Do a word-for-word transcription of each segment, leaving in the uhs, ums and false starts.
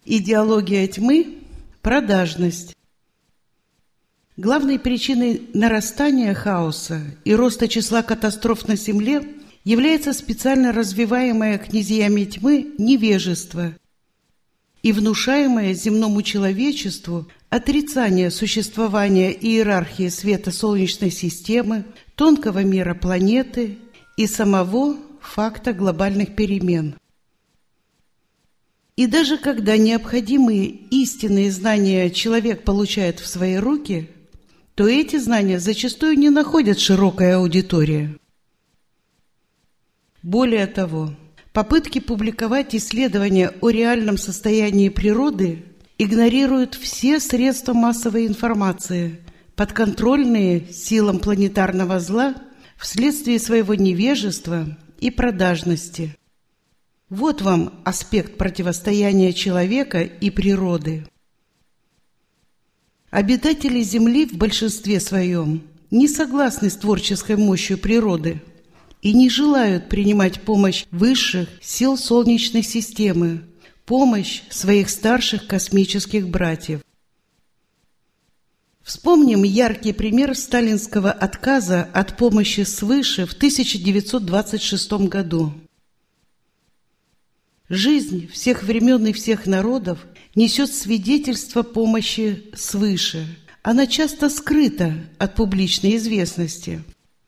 Идеология тьмы – продажность. Главной причиной нарастания хаоса и роста числа катастроф на Земле является специально развиваемое князьями тьмы невежество и внушаемое земному человечеству отрицание существования иерархии света Солнечной системы, тонкого мира планеты и самого факта глобальных перемен. И даже когда необходимые истинные знания человек получает в свои руки, то эти знания зачастую не находят широкой аудитории. Более того, попытки публиковать исследования о реальном состоянии природы игнорируют все средства массовой информации, подконтрольные силам планетарного зла вследствие своего невежества и продажности. Вот вам аспект противостояния человека и природы. Обитатели Земли в большинстве своем не согласны с творческой мощью природы и не желают принимать помощь высших сил Солнечной системы, помощь своих старших космических братьев. Вспомним яркий пример сталинского отказа от помощи свыше в тысяча девятьсот двадцать шестом году. Жизнь всех времен и всех народов несет свидетельство помощи свыше. Она часто скрыта от публичной известности.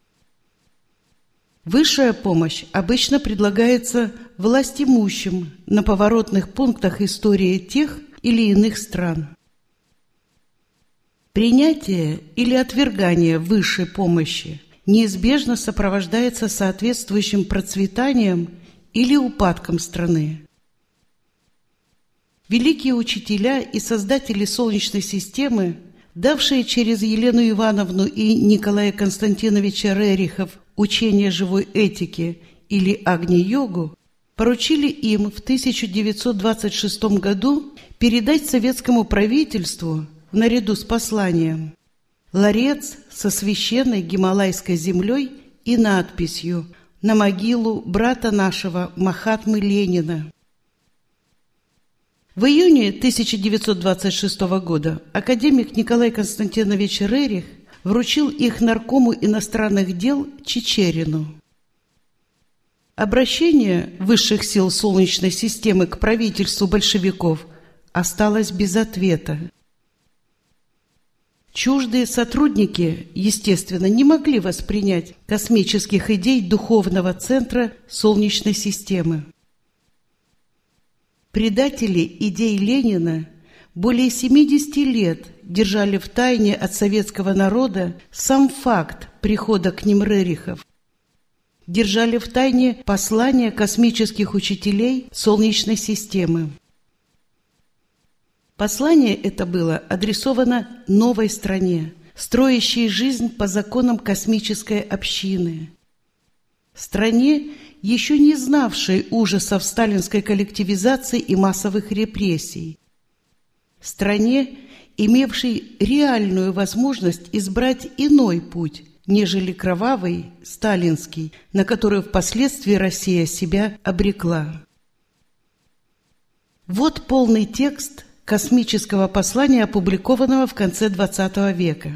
Высшая помощь обычно предлагается властимущим на поворотных пунктах истории тех или иных стран. Принятие или отвергание высшей помощи неизбежно сопровождается соответствующим процветанием или упадком страны. Великие учителя и создатели Солнечной системы, давшие через Елену Ивановну и Николая Константиновича Рерихов учение живой этики или Агни-йогу, поручили им в тысяча девятьсот двадцать шестом году передать советскому правительству, наряду с посланием, ларец со священной гималайской землей и надписью «На могилу брата нашего Махатмы Ленина». В июне тысяча девятьсот двадцать шестого года академик Николай Константинович Рерих вручил их наркому иностранных дел Чичерину. Обращение высших сил Солнечной системы к правительству большевиков осталось без ответа. Чуждые сотрудники, естественно, не могли воспринять космических идей духовного центра Солнечной системы. Предатели идей Ленина более семидесяти лет держали в тайне от советского народа сам факт прихода к ним Рерихов. Держали в тайне послания космических учителей Солнечной системы. Послание это было адресовано новой стране, строящей жизнь по законам космической общины. Стране, еще не знавшей ужасов сталинской коллективизации и массовых репрессий. Стране, имевшей реальную возможность избрать иной путь, нежели кровавый, сталинский, на который впоследствии Россия себя обрекла. Вот полный текст космического послания, опубликованного в конце двадцатого века.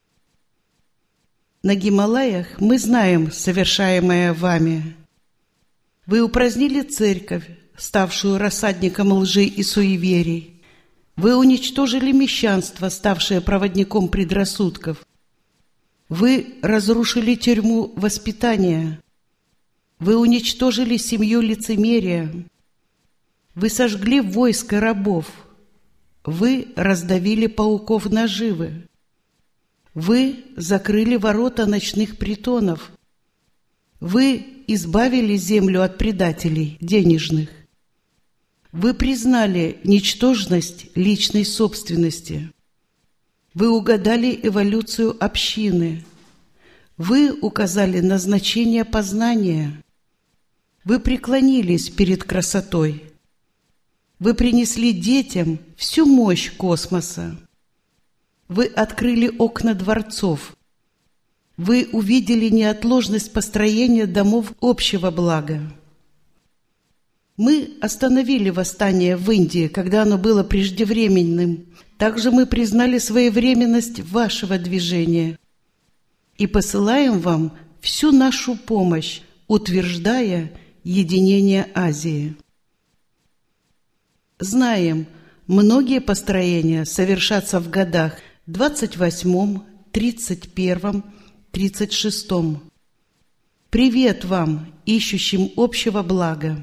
На Гималаях мы знаем совершаемое вами. Вы упразднили церковь, ставшую рассадником лжи и суеверий. Вы уничтожили мещанство, ставшее проводником предрассудков. Вы разрушили тюрьму воспитания. Вы уничтожили семью лицемерия. Вы сожгли войско рабов. Вы раздавили пауков наживы. Вы закрыли ворота ночных притонов. Вы избавили землю от предателей денежных. Вы признали ничтожность личной собственности. Вы угадали эволюцию общины. Вы указали назначение познания. Вы преклонились перед красотой. Вы принесли детям всю мощь космоса. Вы открыли окна дворцов. Вы увидели неотложность построения домов общего блага. Мы остановили восстание в Индии, когда оно было преждевременным. Также мы признали своевременность вашего движения и посылаем вам всю нашу помощь, утверждая единение Азии. Знаем, многие построения совершатся в годах двадцать восьмом, тридцать первом, тридцать шестом. Привет вам, ищущим общего блага!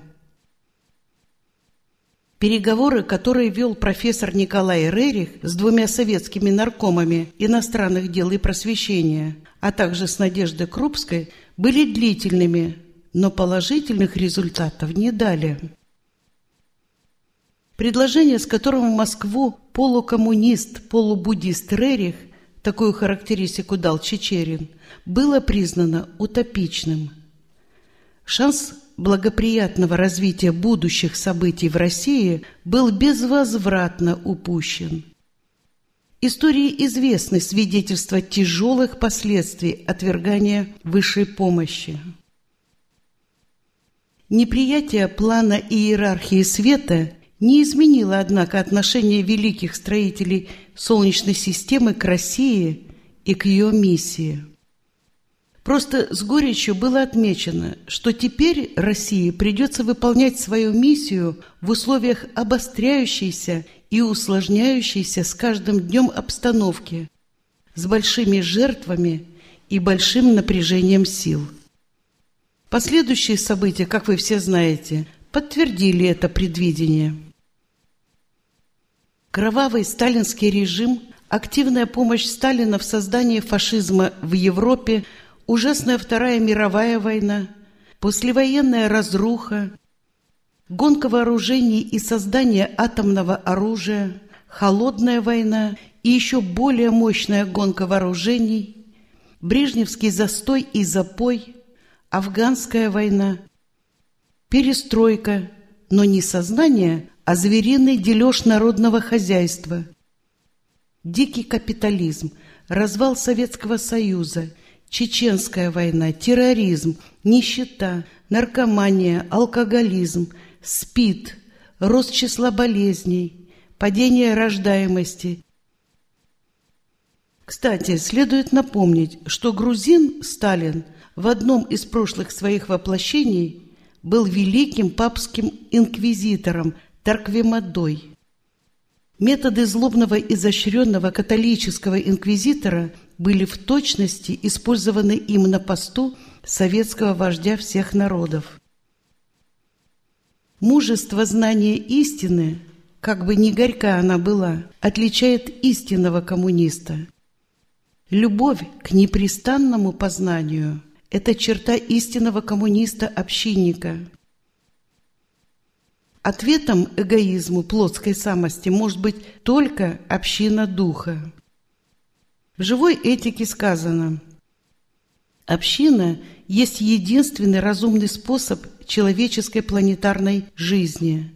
Переговоры, которые вел профессор Николай Рерих с двумя советскими наркомами иностранных дел и просвещения, а также с Надеждой Крупской, были длительными, но положительных результатов не дали. Предложение, с которым в Москву полукоммунист, полубуддист Рерих, такую характеристику дал Чичерин, было признано утопичным. Шанс благоприятного развития будущих событий в России был безвозвратно упущен. Истории известны свидетельства тяжелых последствий отвергания высшей помощи. Неприятие плана иерархии света не изменило, однако, отношение великих строителей Солнечной системы к России и к ее миссии. Просто с горечью было отмечено, что теперь России придется выполнять свою миссию в условиях обостряющейся и усложняющейся с каждым днем обстановки, с большими жертвами и большим напряжением сил. Последующие события, как вы все знаете, подтвердили это предвидение. Кровавый сталинский режим, активная помощь Сталина в создании фашизма в Европе, ужасная Вторая мировая война, послевоенная разруха, гонка вооружений и создание атомного оружия, холодная война и еще более мощная гонка вооружений, брежневский застой и запой, афганская война, перестройка, но не сознание, а звериный дележ народного хозяйства, дикий капитализм, развал Советского Союза, Чеченская война, терроризм, нищета, наркомания, алкоголизм, СПИД, рост числа болезней, падение рождаемости. Кстати, следует напомнить, что грузин Сталин в одном из прошлых своих воплощений был великим папским инквизитором Тарквемадой. Методы злобного изощренного католического инквизитора были в точности использованы им на посту советского вождя всех народов. Мужество знания истины, как бы ни горька она была, отличает истинного коммуниста. Любовь к непрестанному познанию – это черта истинного коммуниста-общинника. Ответом эгоизму, плотской самости может быть только община духа. В живой этике сказано: община есть единственный разумный способ человеческой планетарной жизни.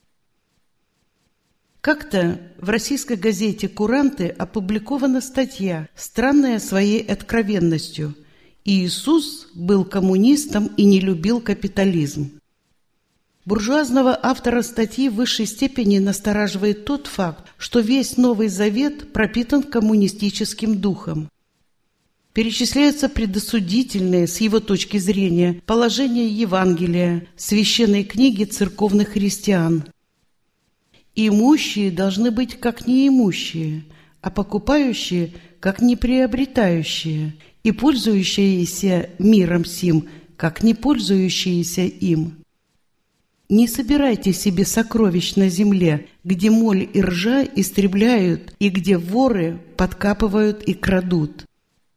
Как-то в российской газете «Куранты» опубликована статья, странная своей откровенностью: «Иисус был коммунистом и не любил капитализм». Буржуазного автора статьи в высшей степени настораживает тот факт, что весь Новый Завет пропитан коммунистическим духом. Перечисляются предосудительные, с его точки зрения, положения Евангелия, священной книги церковных христиан. Имущие должны быть как неимущие, а покупающие как неприобретающие, и пользующиеся миром сим, как не пользующиеся им. Не собирайте себе сокровищ на земле, где моль и ржа истребляют, и где воры подкапывают и крадут.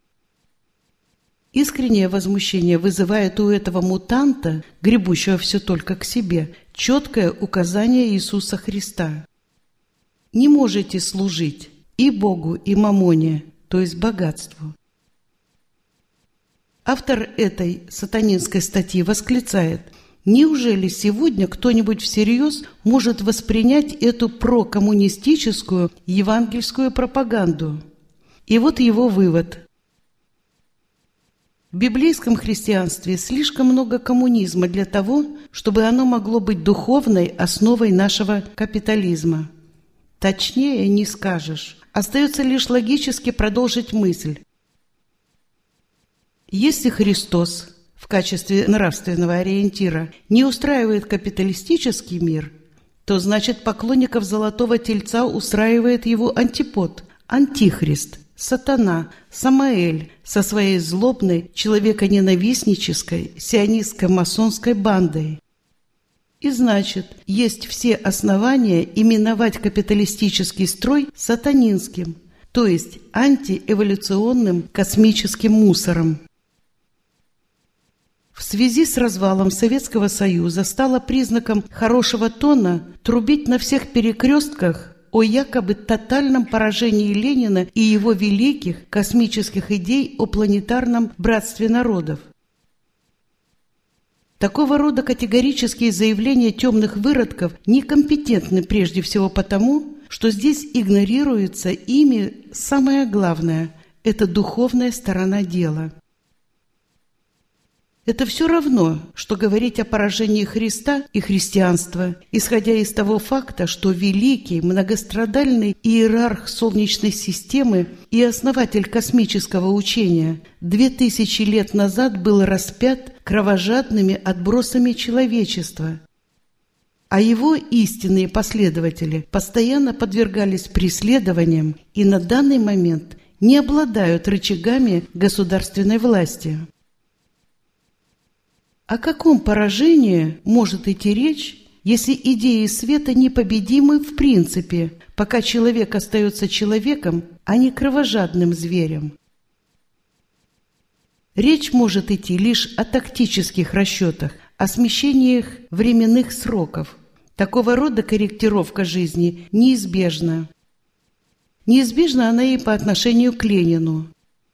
Искреннее возмущение вызывает у этого мутанта, гребущего все только к себе, четкое указание Иисуса Христа. Не можете служить и Богу, и мамоне, то есть богатству. Автор этой сатанинской статьи восклицает: неужели сегодня кто-нибудь всерьез может воспринять эту прокоммунистическую евангельскую пропаганду? И вот его вывод. В библейском христианстве слишком много коммунизма для того, чтобы оно могло быть духовной основой нашего капитализма. Точнее не скажешь. Остается лишь логически продолжить мысль. Если Христос в качестве нравственного ориентира не устраивает капиталистический мир, то значит поклонников Золотого Тельца устраивает его антипод – Антихрист, Сатана, Самаэль со своей злобной, человеконенавистнической, сионистско-масонской бандой. И значит, есть все основания именовать капиталистический строй сатанинским, то есть антиэволюционным космическим мусором. В связи с развалом Советского Союза стало признаком хорошего тона трубить на всех перекрестках о якобы тотальном поражении Ленина и его великих космических идей о планетарном братстве народов. Такого рода категорические заявления темных выродков некомпетентны прежде всего потому, что здесь игнорируется ими самое главное – это духовная сторона дела. Это все равно, что говорить о поражении Христа и христианства, исходя из того факта, что великий, многострадальный иерарх Солнечной системы и основатель космического учения две тысячи лет назад был распят кровожадными отбросами человечества, а его истинные последователи постоянно подвергались преследованиям и на данный момент не обладают рычагами государственной власти. О каком поражении может идти речь, если идеи света непобедимы в принципе, пока человек остается человеком, а не кровожадным зверем? Речь может идти лишь о тактических расчетах, о смещениях временных сроков. Такого рода корректировка жизни неизбежна. Неизбежна она и по отношению к Ленину.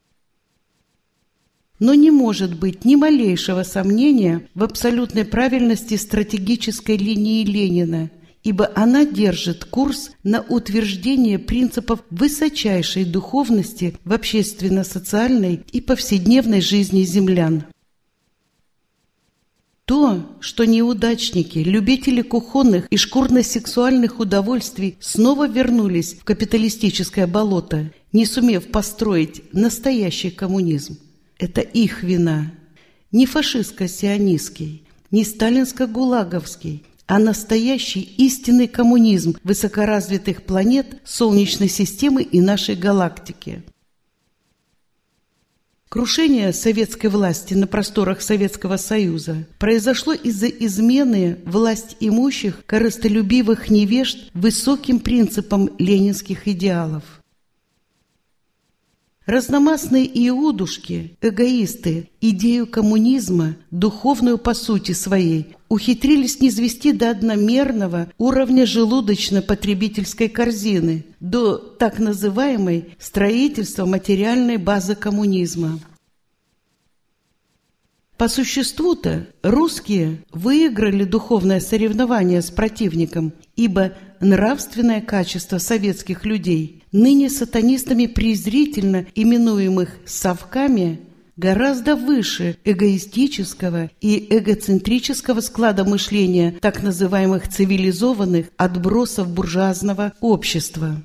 Но не может быть ни малейшего сомнения в абсолютной правильности стратегической линии Ленина, ибо она держит курс на утверждение принципов высочайшей духовности в общественно-социальной и повседневной жизни землян. То, что неудачники, любители кухонных и шкурно-сексуальных удовольствий снова вернулись в капиталистическое болото, не сумев построить настоящий коммунизм, это их вина. Не фашистско-сионистский, не сталинско-гулаговский, а настоящий истинный коммунизм высокоразвитых планет Солнечной системы и нашей галактики. Крушение советской власти на просторах Советского Союза произошло из-за измены власть имущих корыстолюбивых невежд высоким принципам ленинских идеалов. Разномастные иудушки, эгоисты, идею коммунизма, духовную по сути своей, ухитрились низвести до одномерного уровня желудочно-потребительской корзины, до так называемой строительства материальной базы коммунизма. По существу-то русские выиграли духовное соревнование с противником, ибо нравственное качество советских людей, ныне сатанистами презрительно именуемых «совками», гораздо выше эгоистического и эгоцентрического склада мышления так называемых цивилизованных отбросов буржуазного общества.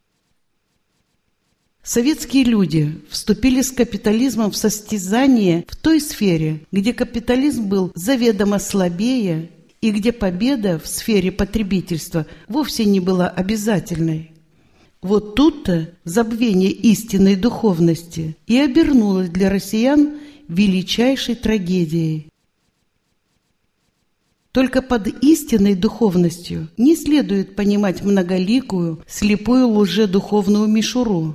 Советские люди вступили с капитализмом в состязание в той сфере, где капитализм был заведомо слабее и где победа в сфере потребительства вовсе не была обязательной. Вот тут-то забвение истинной духовности и обернулось для россиян величайшей трагедией. Только под истинной духовностью не следует понимать многоликую, слепую лжедуховную мишуру.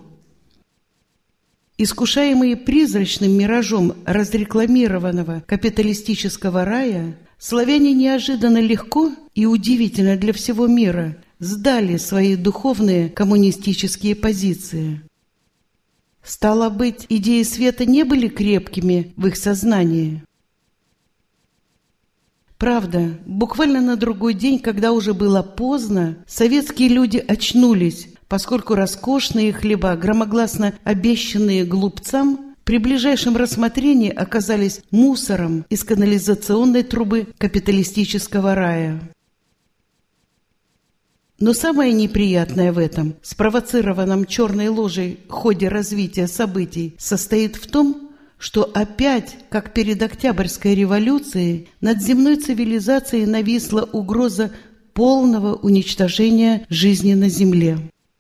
Искушаемые призрачным миражом разрекламированного капиталистического рая, славяне неожиданно легко и удивительно для всего мира сдали свои духовные коммунистические позиции. Стало быть, идеи света не были крепкими в их сознании. Правда, буквально на другой день, когда уже было поздно, советские люди очнулись, поскольку роскошные хлеба, громогласно обещанные глупцам, при ближайшем рассмотрении оказались мусором из канализационной трубы капиталистического рая. Но самое неприятное в этом, спровоцированном черной ложей ходе развития событий, состоит в том, что опять, как перед Октябрьской революцией, над земной цивилизацией нависла угроза полного уничтожения жизни на Земле.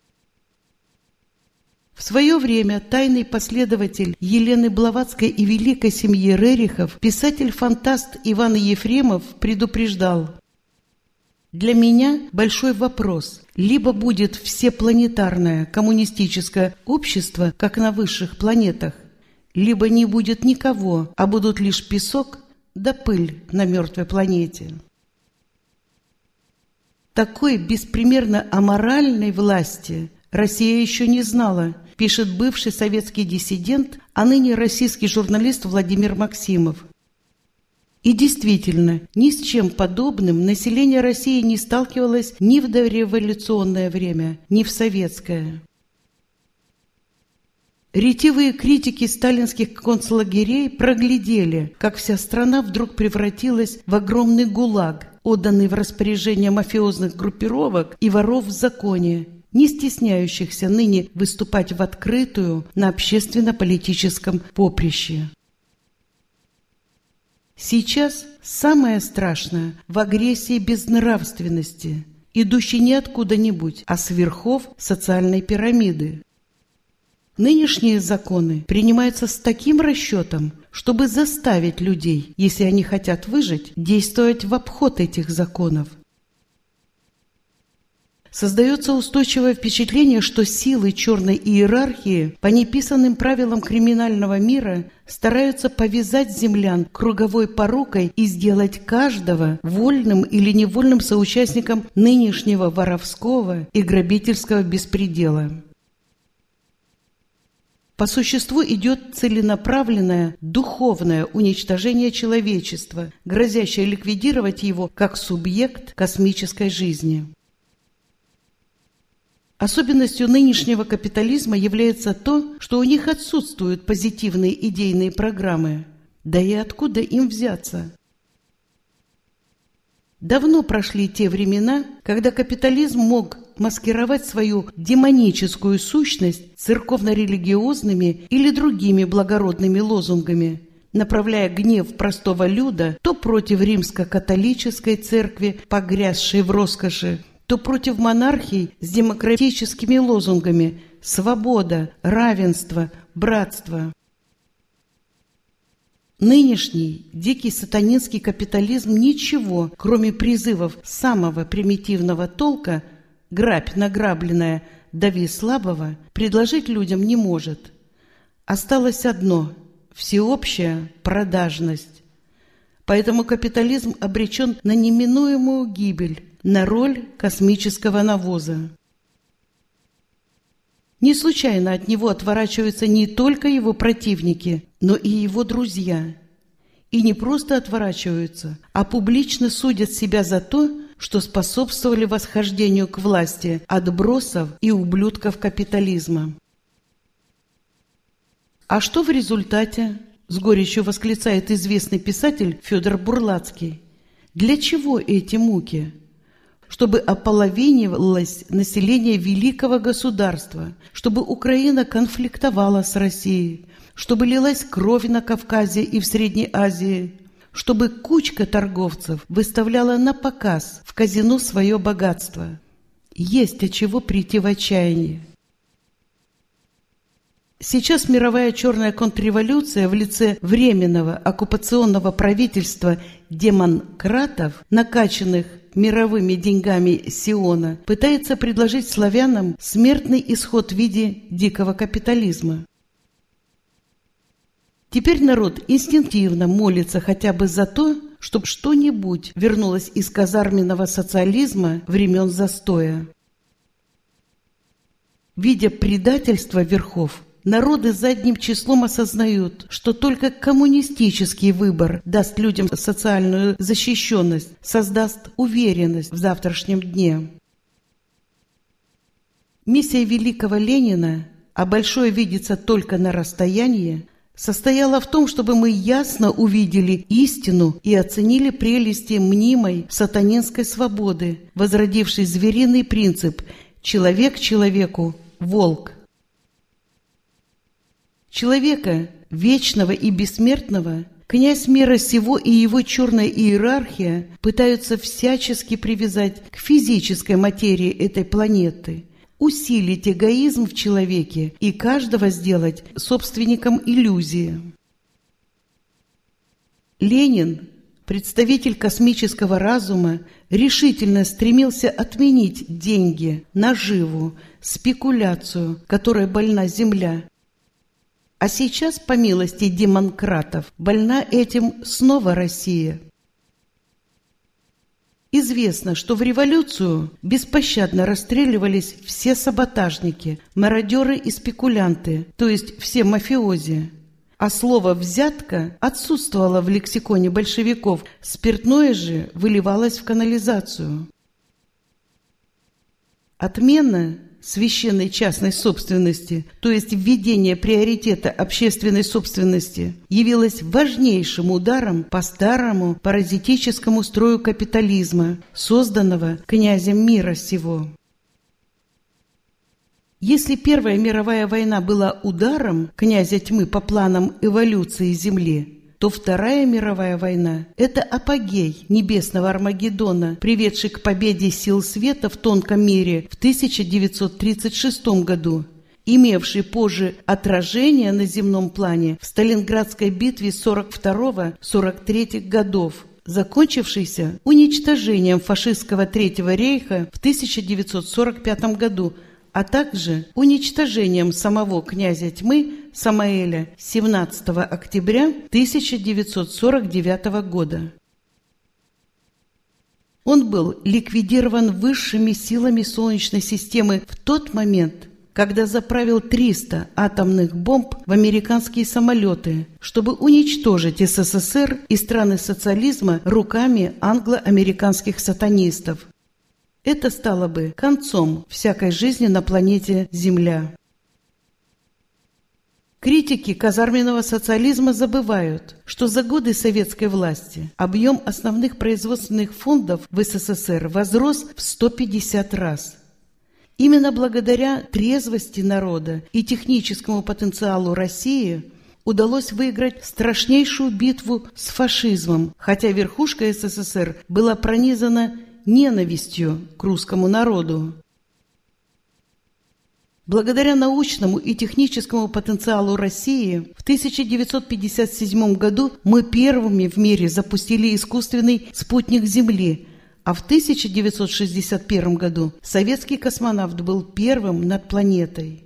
В свое время тайный последователь Елены Блаватской и великой семьи Рерихов, писатель-фантаст Иван Ефремов предупреждал: «Для меня большой вопрос: либо будет всепланетарное коммунистическое общество, как на высших планетах, либо не будет никого, а будут лишь песок да пыль на мертвой планете». Такой беспримерно аморальной власти Россия еще не знала, пишет бывший советский диссидент, а ныне российский журналист Владимир Максимов. И действительно, ни с чем подобным население России не сталкивалось ни в дореволюционное время, ни в советское. Ретивые критики сталинских концлагерей проглядели, как вся страна вдруг превратилась в огромный гулаг, отданный в распоряжение мафиозных группировок и воров в законе, не стесняющихся ныне выступать в открытую на общественно-политическом поприще. Сейчас самое страшное в агрессии безнравственности, идущей не откуда-нибудь, а с верхов социальной пирамиды. Нынешние законы принимаются с таким расчетом, чтобы заставить людей, если они хотят выжить, действовать в обход этих законов. Создается устойчивое впечатление, что силы черной иерархии по неписанным правилам криминального мира стараются повязать землян круговой порукой и сделать каждого вольным или невольным соучастником нынешнего воровского и грабительского беспредела. По существу идет целенаправленное духовное уничтожение человечества, грозящее ликвидировать его как субъект космической жизни. Особенностью нынешнего капитализма является то, что у них отсутствуют позитивные идейные программы. Да и откуда им взяться? Давно прошли те времена, когда капитализм мог маскировать свою демоническую сущность церковно-религиозными или другими благородными лозунгами, направляя гнев простого люда то против римско-католической церкви, погрязшей в роскоши, то против монархий с демократическими лозунгами «свобода», «равенство», «братство». Нынешний дикий сатанинский капитализм ничего, кроме призывов самого примитивного толка «грабь награбленное, дави слабого», предложить людям не может. Осталось одно – всеобщая продажность. Поэтому капитализм обречен на неминуемую гибель, на роль космического навоза. Не случайно от него отворачиваются не только его противники, но и его друзья. И не просто отворачиваются, а публично судят себя за то, что способствовали восхождению к власти отбросов и ублюдков капитализма. А что в результате? С горечью восклицает известный писатель Федор Бурлацкий. Для чего эти муки? Чтобы ополовинивалось население великого государства, чтобы Украина конфликтовала с Россией, чтобы лилась кровь на Кавказе и в Средней Азии, чтобы кучка торговцев выставляла на показ в казино свое богатство. Есть от чего прийти в отчаяние. Сейчас мировая черная контрреволюция в лице временного оккупационного правительства демократов, накачанных мировыми деньгами Сиона, пытается предложить славянам смертный исход в виде дикого капитализма. Теперь народ инстинктивно молится хотя бы за то, чтобы что-нибудь вернулось из казарменного социализма времен застоя. Видя предательство верхов, народы задним числом осознают, что только коммунистический выбор даст людям социальную защищенность, создаст уверенность в завтрашнем дне. Миссия великого Ленина, а большое видится только на расстоянии, состояла в том, чтобы мы ясно увидели истину и оценили прелести мнимой сатанинской свободы, возродившей звериный принцип «человек человеку, волк». Человека, вечного и бессмертного, князь мира сего и его черная иерархия пытаются всячески привязать к физической материи этой планеты, усилить эгоизм в человеке и каждого сделать собственником иллюзии. Ленин, представитель космического разума, решительно стремился отменить деньги, наживу, спекуляцию, которой больна Земля. А сейчас, по милости демократов, больна этим снова Россия. Известно, что в революцию беспощадно расстреливались все саботажники, мародеры и спекулянты, то есть все мафиози. А слово «взятка» отсутствовало в лексиконе большевиков, спиртное же выливалось в канализацию. Отмена священной частной собственности, то есть введение приоритета общественной собственности, явилось важнейшим ударом по старому паразитическому строю капитализма, созданного князем мира сего. Если Первая мировая война была ударом князя тьмы по планам эволюции Земли, то Вторая мировая война – это апогей небесного Армагеддона, приведший к победе сил света в тонком мире в тысяча девятьсот тридцать шестом году, имевший позже отражение на земном плане в Сталинградской битве сорок второго — сорок третьего годов, закончившийся уничтожением фашистского Третьего рейха в тысяча девятьсот сорок пятом году, а также уничтожением самого князя тьмы Самаэля семнадцатого октября тысяча девятьсот сорок девятого года. Он был ликвидирован высшими силами Солнечной системы в тот момент, когда заправил триста атомных бомб в американские самолеты, чтобы уничтожить СССР и страны социализма руками англо-американских сатанистов. Это стало бы концом всякой жизни на планете Земля. Критики казарменного социализма забывают, что за годы советской власти объем основных производственных фондов в СССР возрос в сто пятьдесят раз. Именно благодаря трезвости народа и техническому потенциалу России удалось выиграть страшнейшую битву с фашизмом, хотя верхушка СССР была пронизана ненавистью к русскому народу. Благодаря научному и техническому потенциалу России в тысяча девятьсот пятьдесят седьмом году мы первыми в мире запустили искусственный спутник Земли, а в тысяча девятьсот шестьдесят первом году советский космонавт был первым над планетой.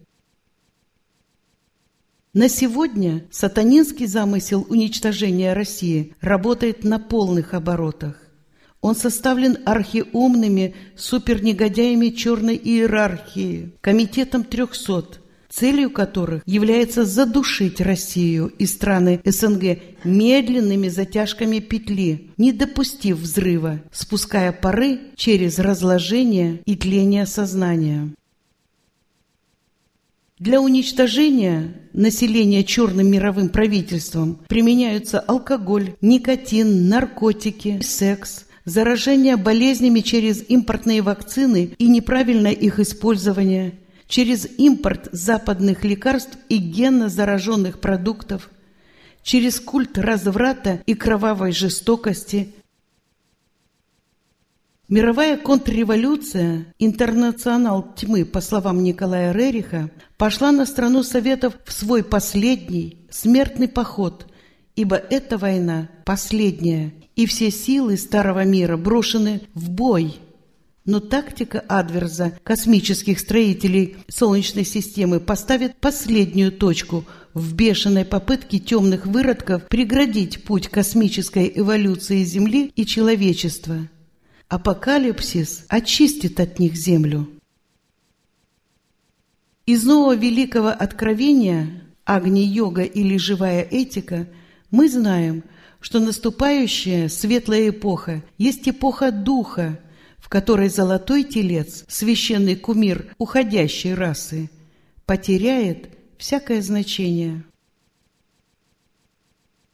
На сегодня сатанинский замысел уничтожения России работает на полных оборотах. Он составлен архиумными супернегодяями черной иерархии, комитетом трехсот, целью которых является задушить Россию и страны СНГ медленными затяжками петли, не допустив взрыва, спуская пары через разложение и тление сознания. Для уничтожения населения черным мировым правительством применяются алкоголь, никотин, наркотики, секс, заражение болезнями через импортные вакцины и неправильное их использование, через импорт западных лекарств и генно зараженных продуктов, через культ разврата и кровавой жестокости. Мировая контрреволюция, интернационал тьмы, по словам Николая Рериха, пошла на страну Советов в свой последний смертный поход, ибо эта война последняя, и все силы старого мира брошены в бой. Но тактика Адверза, космических строителей Солнечной системы, поставит последнюю точку в бешеной попытке темных выродков преградить путь космической эволюции Земли и человечества. Апокалипсис очистит от них Землю. Из нового великого откровения Агни-йога или живая этика мы знаем, что наступающая светлая эпоха есть эпоха духа, в которой золотой телец, священный кумир уходящей расы, потеряет всякое значение.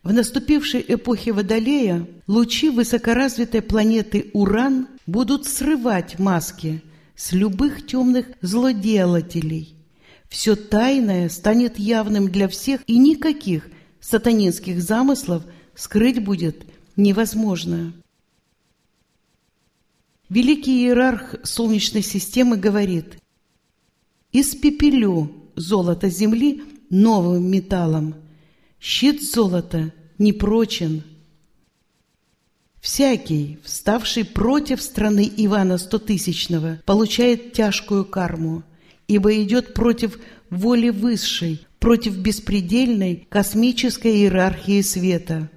В наступившей эпохе Водолея лучи высокоразвитой планеты Уран будут срывать маски с любых темных злоделателей. Все тайное станет явным для всех, и никаких сатанинских замыслов скрыть будет невозможно. Великий иерарх Солнечной системы говорит: «Испепелю золото Земли новым металлом, щит золота не прочен». Всякий, вставший против страны Ивана Стотысячного, получает тяжкую карму, ибо идет против воли высшей, против беспредельной космической иерархии света.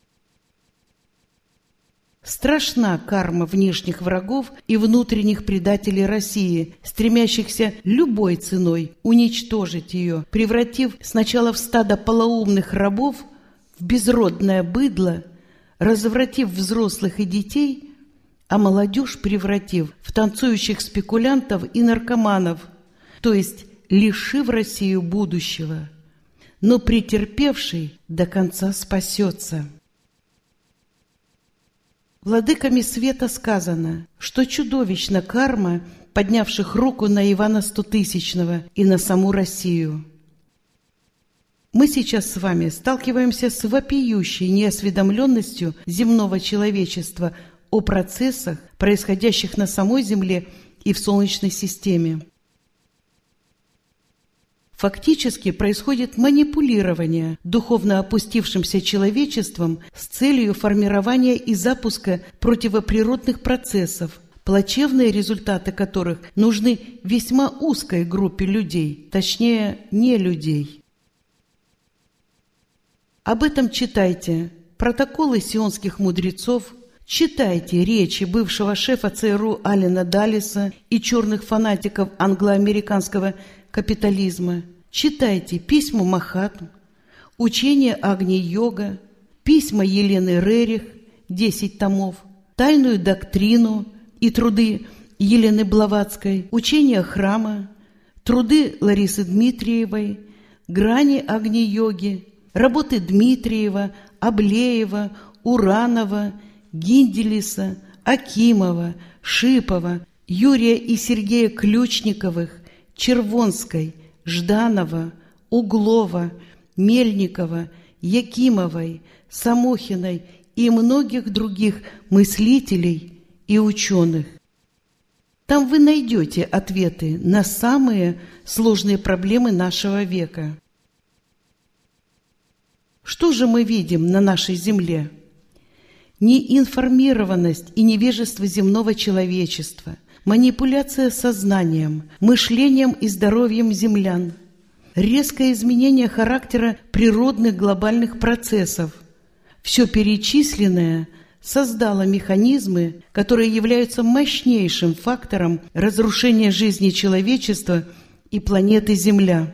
Страшна карма внешних врагов и внутренних предателей России, стремящихся любой ценой уничтожить ее, превратив сначала в стадо полоумных рабов, в безродное быдло, развратив взрослых и детей, а молодежь превратив в танцующих спекулянтов и наркоманов, то есть лишив Россию будущего. Но претерпевший до конца спасется. Владыками света сказано, что чудовищна карма поднявших руку на Ивана Стотысячного и на саму Россию. Мы сейчас с вами сталкиваемся с вопиющей неосведомленностью земного человечества о процессах, происходящих на самой Земле и в Солнечной системе. Фактически происходит манипулирование духовно опустившимся человечеством с целью формирования и запуска противоприродных процессов, плачевные результаты которых нужны весьма узкой группе людей, точнее, не людей. Об этом читайте протоколы сионских мудрецов, читайте речи бывшего шефа ЦРУ Аллена Даллеса и черных фанатиков англо-американского капитализма, читайте письма Махатм, учение Агни-йога, письма Елены Рерих, десять томов, тайную доктрину и труды Елены Блаватской, учение храма, труды Ларисы Дмитриевой, грани Агни-йоги, работы Дмитриева, Аблеева, Уранова, Гинделиса, Акимова, Шипова, Юрия и Сергея Ключниковых, Червонской, Жданова, Углова, Мельникова, Якимовой, Самохиной и многих других мыслителей и ученых. Там вы найдете ответы на самые сложные проблемы нашего века. Что же мы видим на нашей Земле? Неинформированность и невежество земного человечества, манипуляция сознанием, мышлением и здоровьем землян, резкое изменение характера природных глобальных процессов. Все перечисленное создало механизмы, которые являются мощнейшим фактором разрушения жизни человечества и планеты Земля.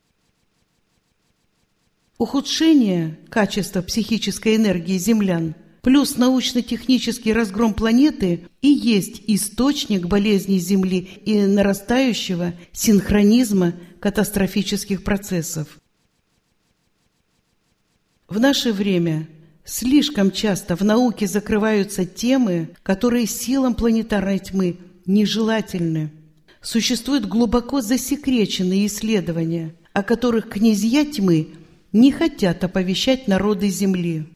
Ухудшение качества психической энергии землян плюс научно-технический разгром планеты и есть источник болезней Земли и нарастающего синхронизма катастрофических процессов. В наше время слишком часто в науке закрываются темы, которые силам планетарной тьмы нежелательны. Существуют глубоко засекреченные исследования, о которых князья тьмы не хотят оповещать народы Земли.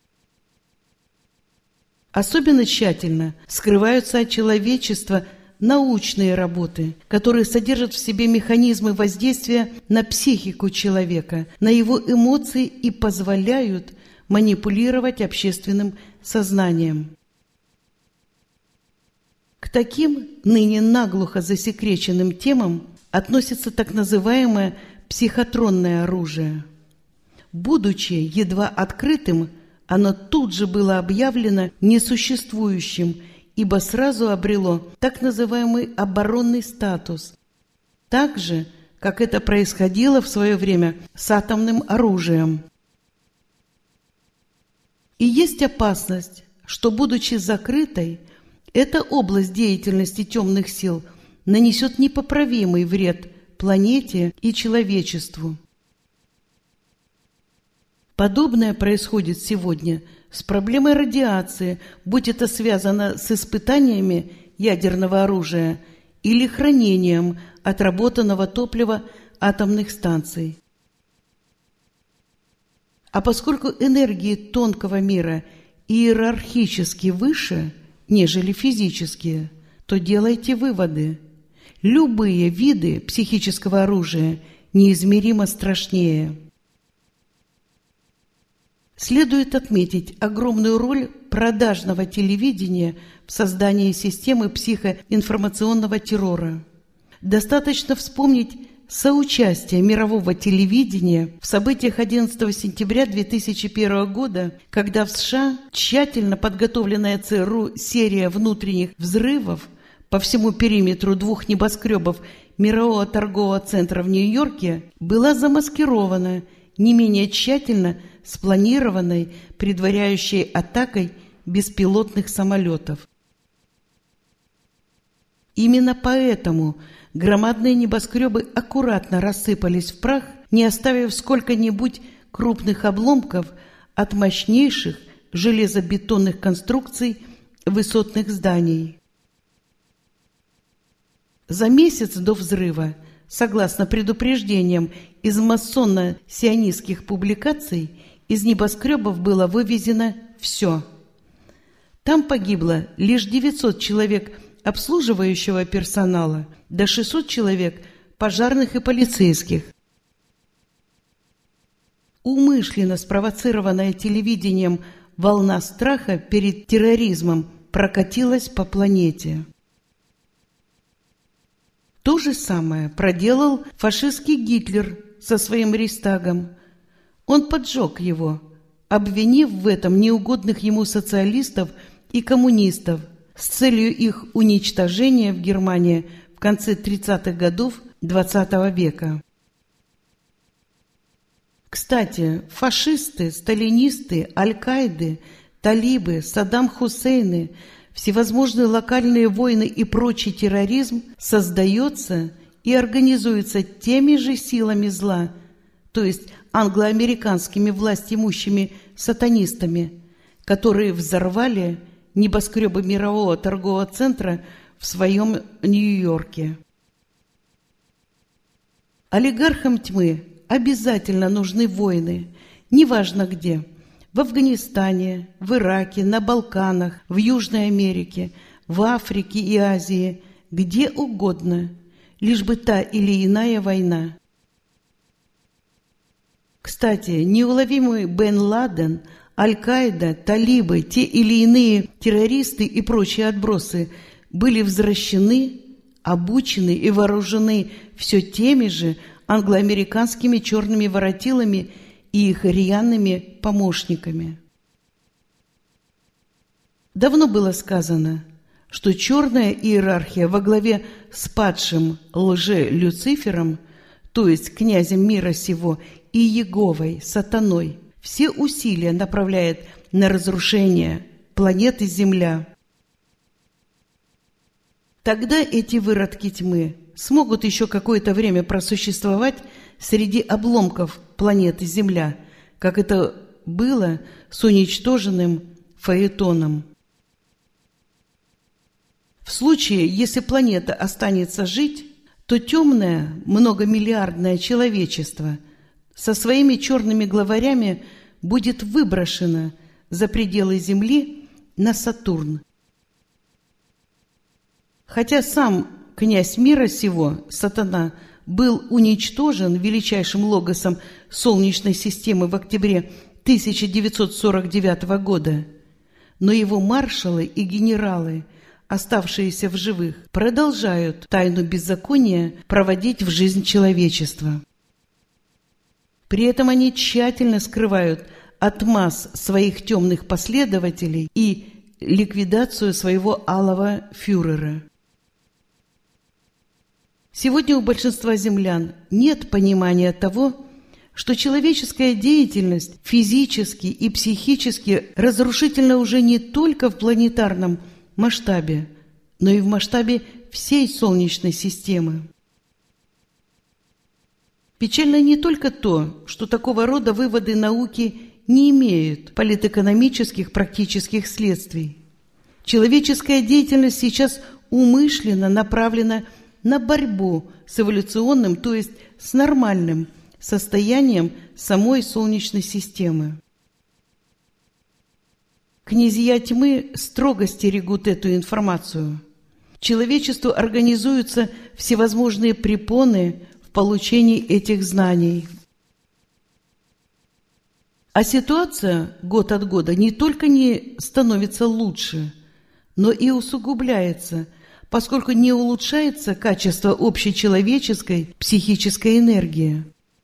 Особенно тщательно скрываются от человечества научные работы, которые содержат в себе механизмы воздействия на психику человека, на его эмоции и позволяют манипулировать общественным сознанием. К таким ныне наглухо засекреченным темам относится так называемое психотронное оружие. Будучи едва открытым, оно тут же было объявлено несуществующим, ибо сразу обрело так называемый оборонный статус, так же, как это происходило в свое время с атомным оружием. И есть опасность, что, будучи закрытой, эта область деятельности темных сил нанесет непоправимый вред планете и человечеству. Подобное происходит сегодня с проблемой радиации, будь это связано с испытаниями ядерного оружия или хранением отработанного топлива атомных станций. А поскольку энергии тонкого мира иерархически выше, нежели физические, то делайте выводы. Любые виды психического оружия неизмеримо страшнее. Следует отметить огромную роль продажного телевидения в создании системы психоинформационного террора. Достаточно вспомнить соучастие мирового телевидения в событиях одиннадцатого сентября две тысячи первого года, когда в США тщательно подготовленная ЦРУ серия внутренних взрывов по всему периметру двух небоскребов Мирового торгового центра в Нью-Йорке была замаскирована не менее тщательно спланированной, предваряющей атакой беспилотных самолетов. Именно поэтому громадные небоскребы аккуратно рассыпались в прах, не оставив сколько-нибудь крупных обломков от мощнейших железобетонных конструкций высотных зданий. За месяц до взрыва, согласно предупреждениям из масонно-сионистских публикаций, из небоскребов было вывезено все. Там погибло лишь девятьсот человек обслуживающего персонала, до шестисот человек пожарных и полицейских. Умышленно спровоцированная телевидением волна страха перед терроризмом прокатилась по планете. То же самое проделал фашистский Гитлер со своим Рейхстагом. Он поджег его, обвинив в этом неугодных ему социалистов и коммунистов с целью их уничтожения в Германии в конце тридцатых годов двадцатого века. Кстати, фашисты, сталинисты, аль-Каиды, талибы, Саддам Хусейны, всевозможные локальные войны и прочий терроризм создается и организуется теми же силами зла, то есть англо-американскими властимущими сатанистами, которые взорвали небоскребы Мирового торгового центра в своем Нью-Йорке. Олигархам тьмы обязательно нужны войны, неважно где – в Афганистане, в Ираке, на Балканах, в Южной Америке, в Африке и Азии, где угодно, лишь бы та или иная война. Кстати, неуловимый Бен Ладен, Аль-Каида, талибы, те или иные террористы и прочие отбросы были возвращены, обучены и вооружены все теми же англоамериканскими черными воротилами и их рьяными помощниками. Давно было сказано, что черная иерархия во главе с падшим лже-Люцифером, то есть князем мира сего, и Иеговой, сатаной, все усилия направляет на разрушение планеты Земля. Тогда эти выродки тьмы смогут еще какое-то время просуществовать среди обломков планеты Земля, как это было с уничтоженным Фаэтоном. В случае, если планета останется жить, то темное многомиллиардное человечество со своими черными главарями будет выброшено за пределы Земли на Сатурн. Хотя сам князь мира сего, сатана, был уничтожен величайшим логосом Солнечной системы в октябре тысяча девятьсот сорок девятого года, но его маршалы и генералы, оставшиеся в живых, продолжают тайну беззакония проводить в жизнь человечества. При этом они тщательно скрывают от масс своих темных последователей и ликвидацию своего алого фюрера. Сегодня у большинства землян нет понимания того, что человеческая деятельность физически и психически разрушительна уже не только в планетарном масштабе, но и в масштабе всей Солнечной системы. Печально не только то, что такого рода выводы науки не имеют политэкономических практических следствий. Человеческая деятельность сейчас умышленно направлена на борьбу с эволюционным, то есть с нормальным состоянием самой Солнечной системы. Князья тьмы строго стерегут эту информацию. Человечеству организуются всевозможные препоны в получении этих знаний. А ситуация год от года не только не становится лучше, но и усугубляется, поскольку не улучшается качество общечеловеческой психической энергии.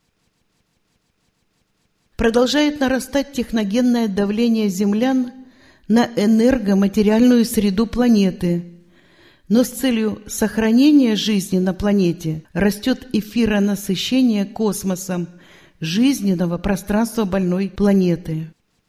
Продолжает нарастать техногенное давление землян на энергоматериальную среду планеты, но с целью сохранения жизни на планете растет эфиронасыщение космосом жизненного пространства больной планеты.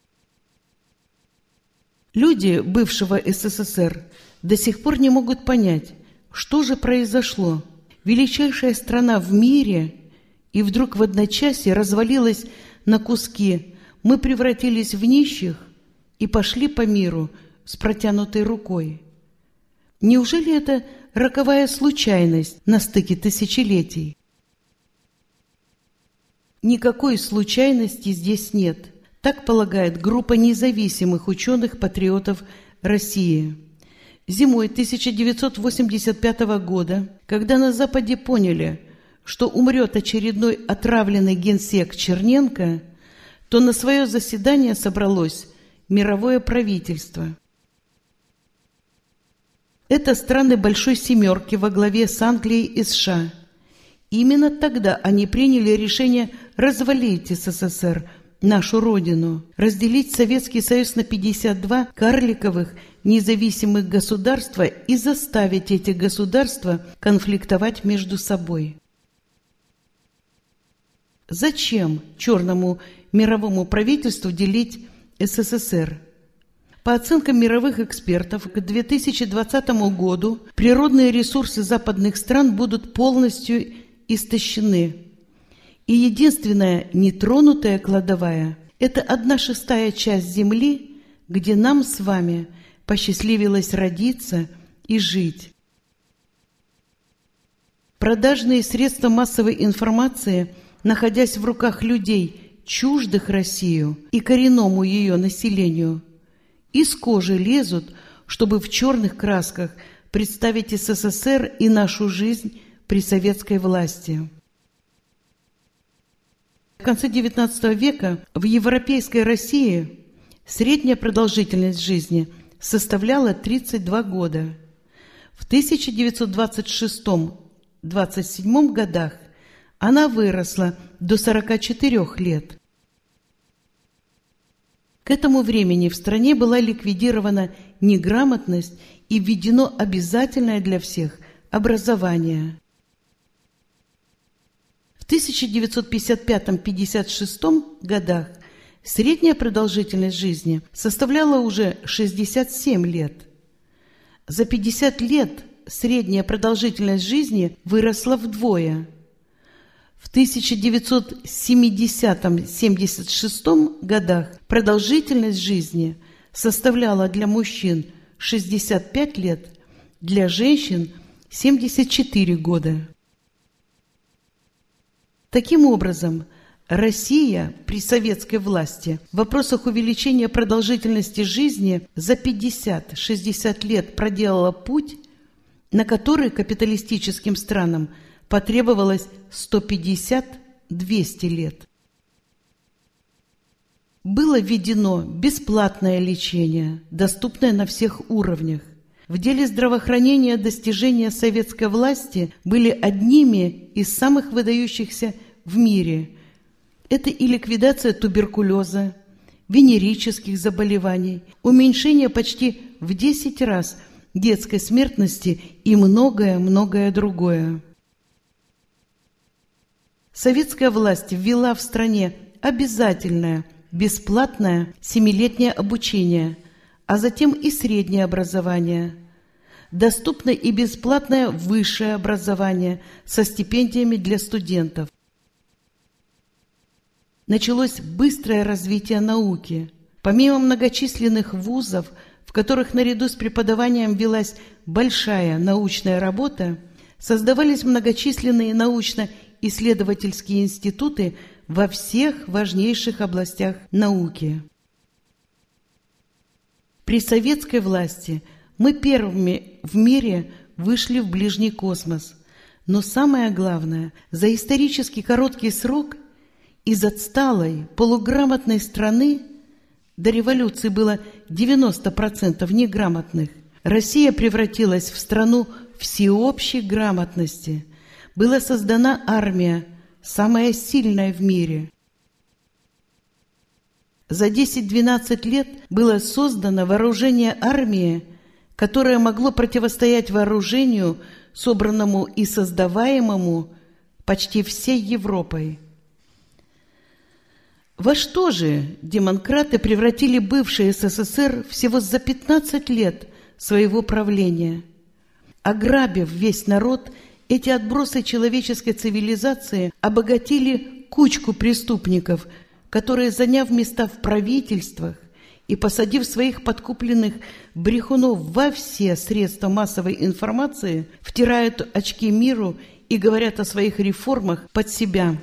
Люди бывшего СССР до сих пор не могут понять, что же произошло. Величайшая страна в мире и вдруг в одночасье развалилась на куски. Мы превратились в нищих и пошли по миру с протянутой рукой. Неужели это роковая случайность на стыке тысячелетий? Никакой случайности здесь нет. Так полагает группа независимых ученых-патриотов России. Зимой тысяча девятьсот восемьдесят пятого года, когда на Западе поняли, что умрет очередной отравленный генсек Черненко, то на свое заседание собралось мировое правительство. Это страны Большой Семерки во главе с Англией и США. Именно тогда они приняли решение развалить СССР, нашу родину, разделить Советский Союз на пятьдесят два карликовых независимых государства и заставить эти государства конфликтовать между собой. Зачем черному мировому правительству делить СССР? По оценкам мировых экспертов, к две тысячи двадцатому году природные ресурсы западных стран будут полностью истощены. И единственная нетронутая кладовая – это одна шестая часть Земли, где нам с вами посчастливилось родиться и жить. Продажные средства массовой информации, находясь в руках людей, чуждых Россию и коренному ее населению, из кожи лезут, чтобы в черных красках представить СССР и нашу жизнь при советской власти. В конце девятнадцатого века в европейской России средняя продолжительность жизни составляла тридцать два года. В тысяча девятьсот двадцать шестом — двадцать седьмом годах она выросла до сорока четырёх лет. К этому времени в стране была ликвидирована неграмотность и введено обязательное для всех образование. В тысяча девятьсот пятьдесят пятом — пятьдесят шестом годах средняя продолжительность жизни составляла уже шестьдесят семь лет. За пятьдесят лет средняя продолжительность жизни выросла вдвое. В тысяча девятьсот семидесятом — семьдесят шестом годах продолжительность жизни составляла для мужчин шестьдесят пять лет, для женщин семьдесят четыре года. Таким образом, Россия при советской власти в вопросах увеличения продолжительности жизни за пятьдесят — шестьдесят лет проделала путь, на который капиталистическим странам потребовалось сто пятьдесят — двести лет. Было введено бесплатное лечение, доступное на всех уровнях. В деле здравоохранения достижения советской власти были одними из самых выдающихся в мире. Это и ликвидация туберкулеза, венерических заболеваний, уменьшение почти в десять раз детской смертности и многое-многое другое. Советская власть ввела в стране обязательное бесплатное семилетнее обучение, а затем и среднее образование, доступное и бесплатное высшее образование со стипендиями для студентов. началось быстрое развитие науки. Помимо многочисленных вузов, в которых наряду с преподаванием велась большая научная работа, создавались многочисленные научно-исследовательские институты во всех важнейших областях науки. При советской власти мы первыми в мире вышли в ближний космос. Но самое главное, за исторически короткий срок из отсталой, полуграмотной страны, до революции было девяносто процентов неграмотных, Россия превратилась в страну всеобщей грамотности. Была создана армия, самая сильная в мире. За десять-двенадцать лет было создано вооружение армии, которое могло противостоять вооружению, собранному и создаваемому почти всей Европой. Во что же демократы превратили бывший СССР всего за пятнадцать лет своего правления? Ограбив весь народ, эти отбросы человеческой цивилизации обогатили кучку преступников, которые, заняв места в правительствах и посадив своих подкупленных брехунов во все средства массовой информации, втирают очки миру и говорят о своих реформах под себя.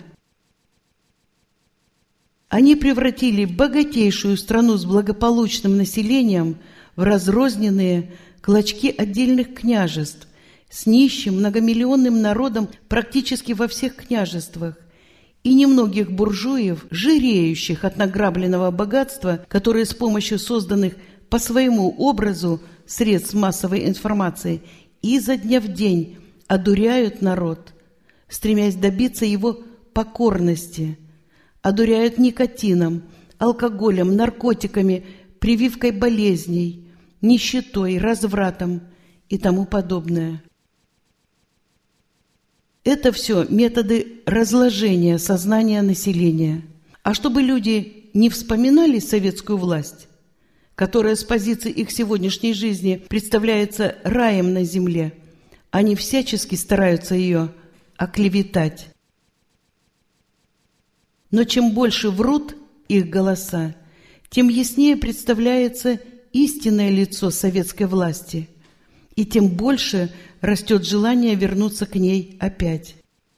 Они превратили богатейшую страну с благополучным населением в разрозненные клочки отдельных княжеств с нищим многомиллионным народом практически во всех княжествах и немногих буржуев, жиреющих от награбленного богатства, которые с помощью созданных по своему образу средств массовой информации изо дня в день одуряют народ, стремясь добиться его покорности, одуряют никотином, алкоголем, наркотиками, прививкой болезней, нищетой, развратом и тому подобное. Это все методы разложения сознания населения. А чтобы люди не вспоминали советскую власть, которая с позиции их сегодняшней жизни представляется раем на земле, они всячески стараются ее оклеветать. Но чем больше врут их голоса, тем яснее представляется истинное лицо советской власти, и тем больше растет желание вернуться к ней опять.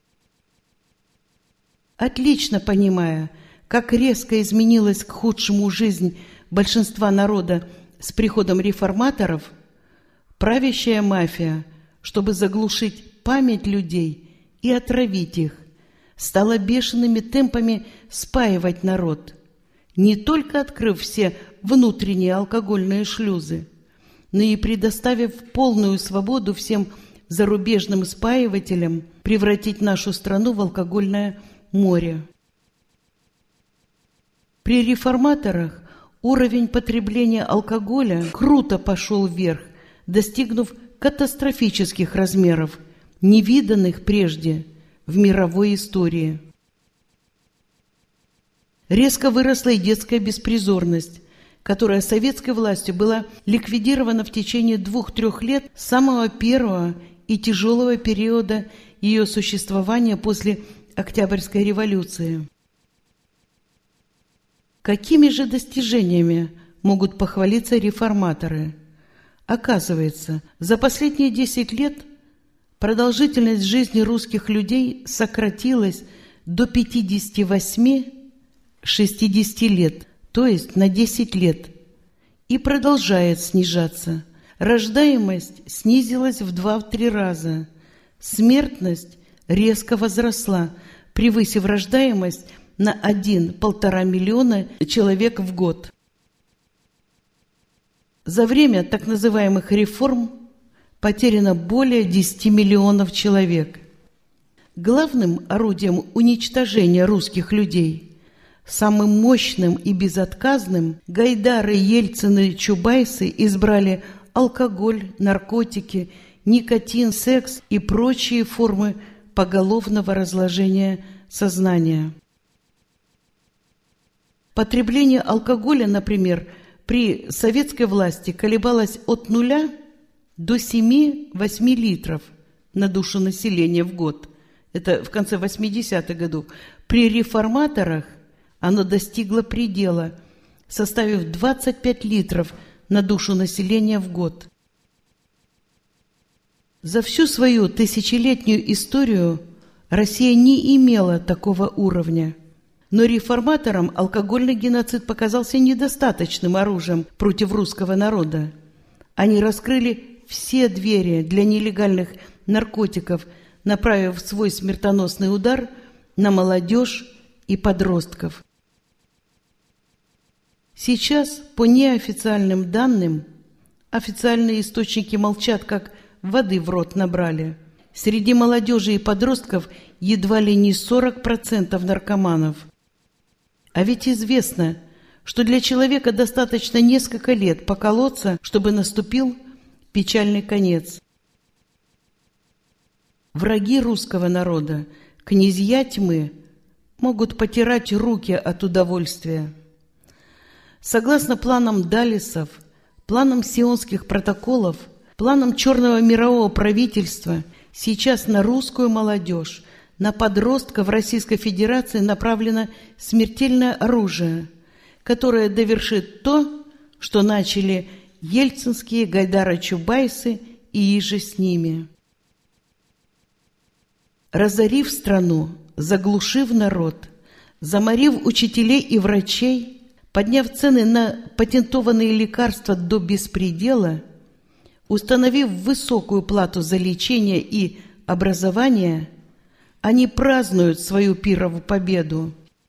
Отлично понимая, как резко изменилась к худшему жизнь большинства народа с приходом реформаторов, правящая мафия, чтобы заглушить память людей и отравить их, стала бешеными темпами спаивать народ, не только открыв все внутренние алкогольные шлюзы, но и предоставив полную свободу всем зарубежным спаивателям превратить нашу страну в алкогольное море. При реформаторах уровень потребления алкоголя круто пошел вверх, достигнув катастрофических размеров, невиданных прежде в мировой истории. Резко выросла и детская беспризорность, которая советской властью была ликвидирована в течение двух-трех лет с самого первого и тяжелого периода ее существования после Октябрьской революции. Какими же достижениями могут похвалиться реформаторы? Оказывается, за последние десять лет продолжительность жизни русских людей сократилась до пятидесяти восьми — шестидесяти лет, то есть на десять лет, и продолжает снижаться. Рождаемость снизилась в два-три раза. Смертность резко возросла, превысив рождаемость на один-полтора миллиона человек в год. За время так называемых реформ потеряно более десяти миллионов человек. Главным орудием уничтожения русских людей, самым мощным и безотказным, Гайдары, Ельцины, Чубайсы избрали алкоголь, наркотики, никотин, секс и прочие формы поголовного разложения сознания. Потребление алкоголя, например, при советской власти колебалось от нуля до семи-восьми литров на душу населения в год. Это в конце восьмидесятых годов. При реформаторах оно достигло предела, составив двадцать пять литров на душу населения в год. За всю свою тысячелетнюю историю Россия не имела такого уровня. Но реформаторам алкогольный геноцид показался недостаточным оружием против русского народа. Они раскрыли все двери для нелегальных наркотиков, направив свой смертоносный удар на молодежь и подростков. Сейчас, по неофициальным данным, официальные источники молчат, как воды в рот набрали. Среди молодежи и подростков едва ли не сорок процентов наркоманов. А ведь известно, что для человека достаточно несколько лет поколоться, чтобы наступил печальный конец. Враги русского народа, князья тьмы, могут потирать руки от удовольствия. Согласно планам Даллесов, планам Сионских протоколов, планам Черного мирового правительства, сейчас на русскую молодежь, на подростков Российской Федерации направлено смертельное оружие, которое довершит то, что начали ельцинские Гайдары-Чубайсы и иже с ними. Разорив страну, заглушив народ, заморив учителей и врачей, подняв цены на патентованные лекарства до беспредела, установив высокую плату за лечение и образование, они празднуют свою пировую победу.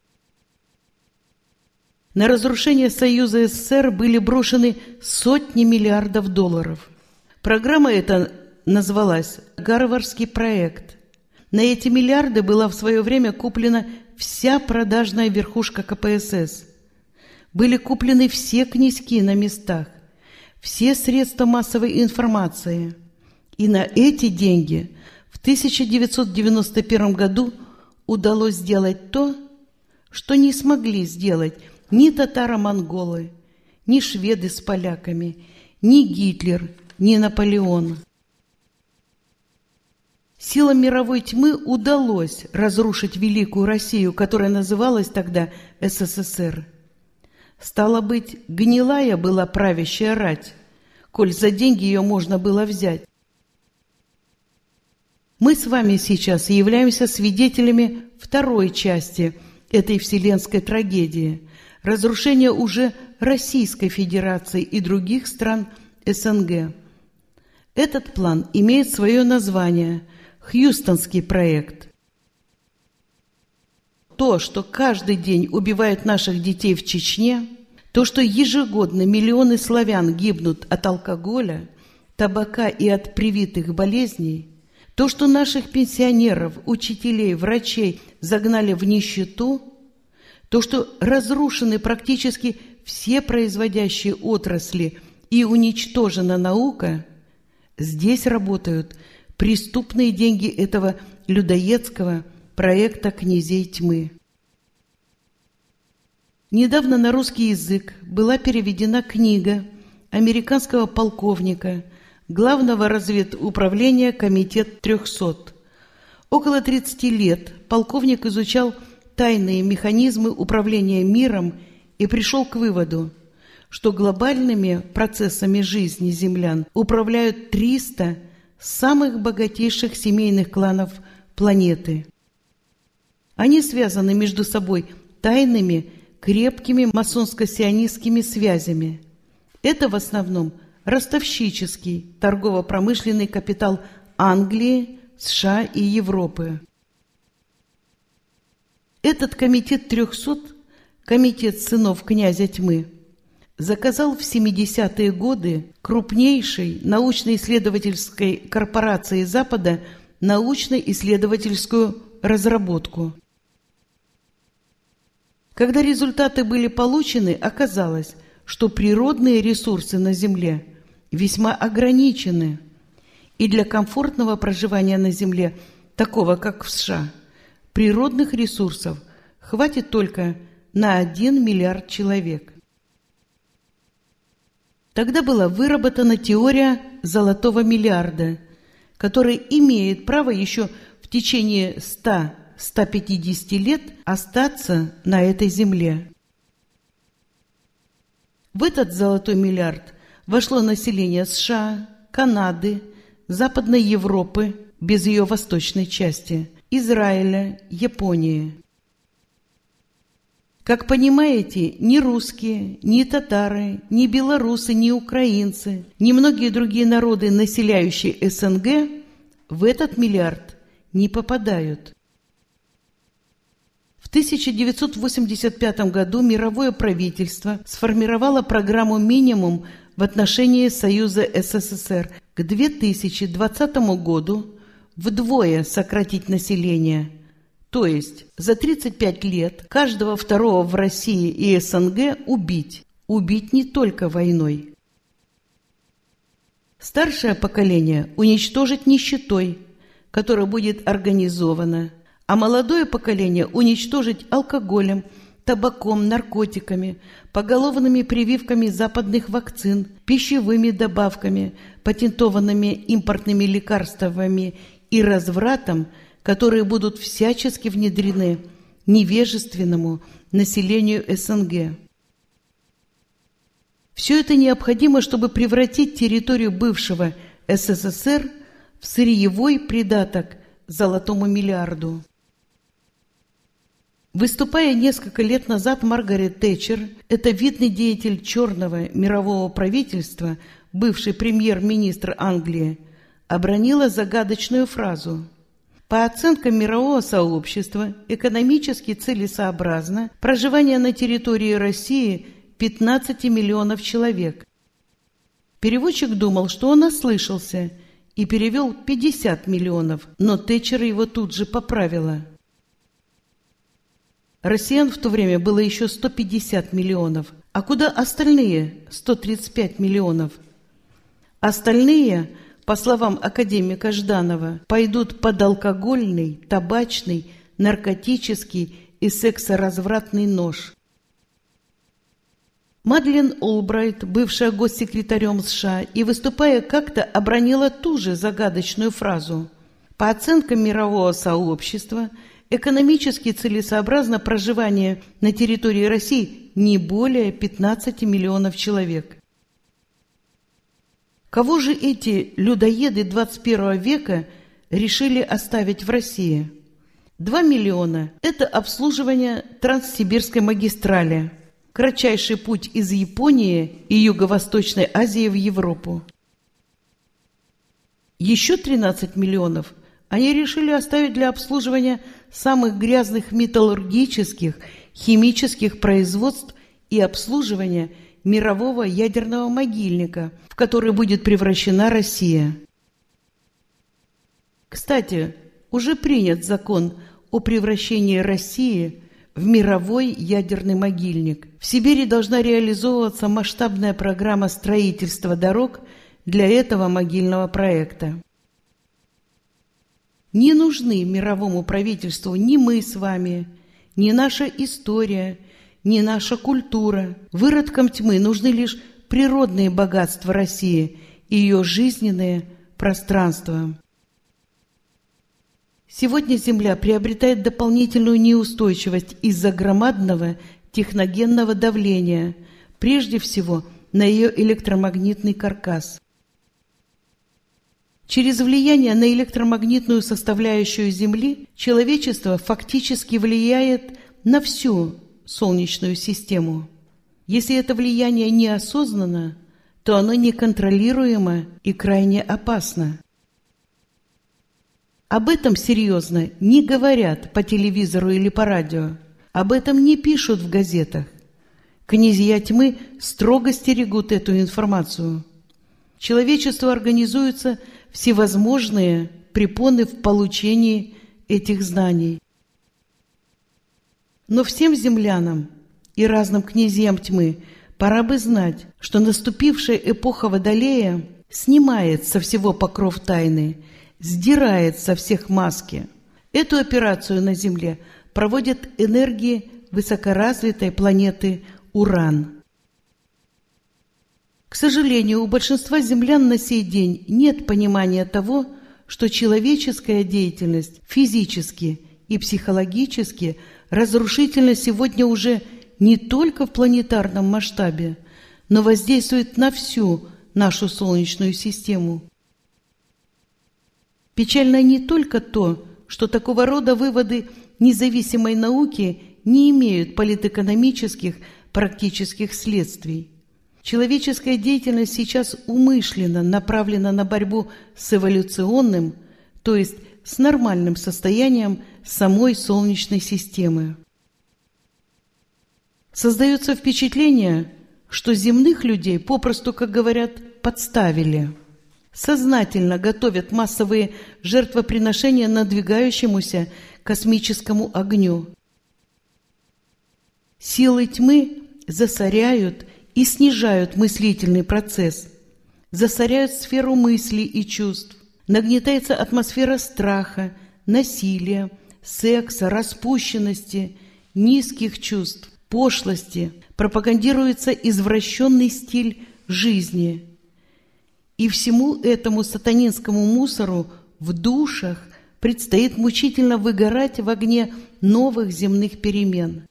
На разрушение Союза СССР были брошены сотни миллиардов долларов. Программа эта называлась «Гарвардский проект». На эти миллиарды была в свое время куплена вся продажная верхушка ка пэ эс эс. Были куплены все князьки на местах, все средства массовой информации. И на эти деньги в тысяча девятьсот девяносто первом году удалось сделать то, что не смогли сделать ни татаро-монголы, ни шведы с поляками, ни Гитлер, ни Наполеон. Силам мировой тьмы удалось разрушить великую Россию, которая называлась тогда эс эс эс эр. Стало быть, гнилая была правящая рать, коль за деньги ее можно было взять. Мы с вами сейчас являемся свидетелями второй части этой вселенской трагедии – разрушения уже Российской Федерации и других стран эс эн гэ. Этот план имеет свое название – Хьюстонский проект. То, что каждый день убивают наших детей в Чечне, то, что ежегодно миллионы славян гибнут от алкоголя, табака и от привитых болезней, то, что наших пенсионеров, учителей, врачей загнали в нищету, то, что разрушены практически все производящие отрасли и уничтожена наука, здесь работают преступные деньги этого людоедского проекта князей тьмы. Недавно на русский язык была переведена книга американского полковника, главного разведуправления Комитет трехсот. Около тридцати лет полковник изучал тайные механизмы управления миром и пришел к выводу, что глобальными процессами жизни землян управляют триста самых богатейших семейных кланов планеты. Они связаны между собой тайными, крепкими масонско-сионистскими связями. Это в основном ростовщический, торгово-промышленный капитал Англии, США и Европы. Этот комитет трехсот, комитет сынов князя тьмы, заказал в семидесятые годы крупнейшей научно-исследовательской корпорации Запада научно-исследовательскую разработку. Когда результаты были получены, оказалось, что природные ресурсы на Земле весьма ограничены, и для комфортного проживания на Земле, такого как в США, природных ресурсов хватит только на один миллиард человек. Тогда была выработана теория золотого миллиарда, которая имеет право еще в течение ста ста пятидесяти лет остаться на этой земле. В этот золотой миллиард вошло население США, Канады, Западной Европы, без ее восточной части, Израиля, Японии. Как понимаете, ни русские, ни татары, ни белорусы, ни украинцы, ни многие другие народы, населяющие СНГ, в этот миллиард не попадают. В тысяча девятьсот восемьдесят пятом году мировое правительство сформировало программу «Минимум» в отношении Союза СССР к две тысячи двадцатому году вдвое сократить население. То есть за тридцать пять лет каждого второго в России и СНГ убить. Убить не только войной. Старшее поколение уничтожить нищетой, которая будет организована, а молодое поколение уничтожить алкоголем, табаком, наркотиками, поголовными прививками западных вакцин, пищевыми добавками, патентованными импортными лекарствами и развратом, которые будут всячески внедрены невежественному населению СНГ. Все это необходимо, чтобы превратить территорию бывшего СССР в сырьевой придаток золотому миллиарду. Выступая несколько лет назад, Маргарет Тэтчер, это видный деятель черного мирового правительства, бывший премьер-министр Англии, обронила загадочную фразу: «По оценкам мирового сообщества, экономически целесообразно проживание на территории России пятнадцати миллионов человек». Переводчик думал, что он ослышался, и перевел пятьдесят миллионов, но Тэтчер его тут же поправила. Россиян в то время было еще сто пятьдесят миллионов, а куда остальные сто тридцать пять миллионов? Остальные, по словам академика Жданова, пойдут под алкогольный, табачный, наркотический и сексоразвратный нож. Мадлен Олбрайт, бывшая госсекретарем США, и выступая как-то обронила ту же загадочную фразу: «По оценкам мирового сообщества, экономически целесообразно проживание на территории России не более пятнадцати миллионов человек». Кого же эти людоеды двадцать первого века решили оставить в России? Два миллиона – это обслуживание Транссибирской магистрали, кратчайший путь из Японии и Юго-Восточной Азии в Европу. Еще тринадцать миллионов они решили оставить для обслуживания самых грязных металлургических, химических производств и обслуживания мирового ядерного могильника, в который будет превращена Россия. Кстати, уже принят закон о превращении России в мировой ядерный могильник. В Сибири должна реализовываться масштабная программа строительства дорог для этого могильного проекта. Не нужны мировому правительству ни мы с вами, ни наша история, ни наша культура. Выродкам тьмы нужны лишь природные богатства России и ее жизненные пространства. Сегодня Земля приобретает дополнительную неустойчивость из-за громадного техногенного давления, прежде всего на ее электромагнитный каркас. Через влияние на электромагнитную составляющую Земли человечество фактически влияет на всю Солнечную систему. Если это влияние неосознанно, то оно неконтролируемо и крайне опасно. Об этом серьезно не говорят по телевизору или по радио, об этом не пишут в газетах. Князья тьмы строго стерегут эту информацию. Человечеству организуются всевозможные препоны в получении этих знаний. Но всем землянам и разным князьям тьмы пора бы знать, что наступившая эпоха Водолея снимает со всего покров тайны, сдирает со всех маски. Эту операцию на Земле проводят энергии высокоразвитой планеты Уран. К сожалению, у большинства землян на сей день нет понимания того, что человеческая деятельность физически и психологически разрушительно сегодня уже не только в планетарном масштабе, но воздействует на всю нашу Солнечную систему. Печально не только то, что такого рода выводы независимой науки не имеют политэкономических практических следствий. Человеческая деятельность сейчас умышленно направлена на борьбу с эволюционным, то есть с нормальным состоянием самой Солнечной системы. Создается впечатление, что земных людей попросту, как говорят, подставили. Сознательно готовят массовые жертвоприношения надвигающемуся космическому огню. Силы тьмы засоряют и снижают мыслительный процесс, засоряют сферу мыслей и чувств, нагнетается атмосфера страха, насилия, секса, распущенности, низких чувств, пошлости, пропагандируется извращенный стиль жизни. И всему этому сатанинскому мусору в душах предстоит мучительно выгорать в огне новых земных перемен.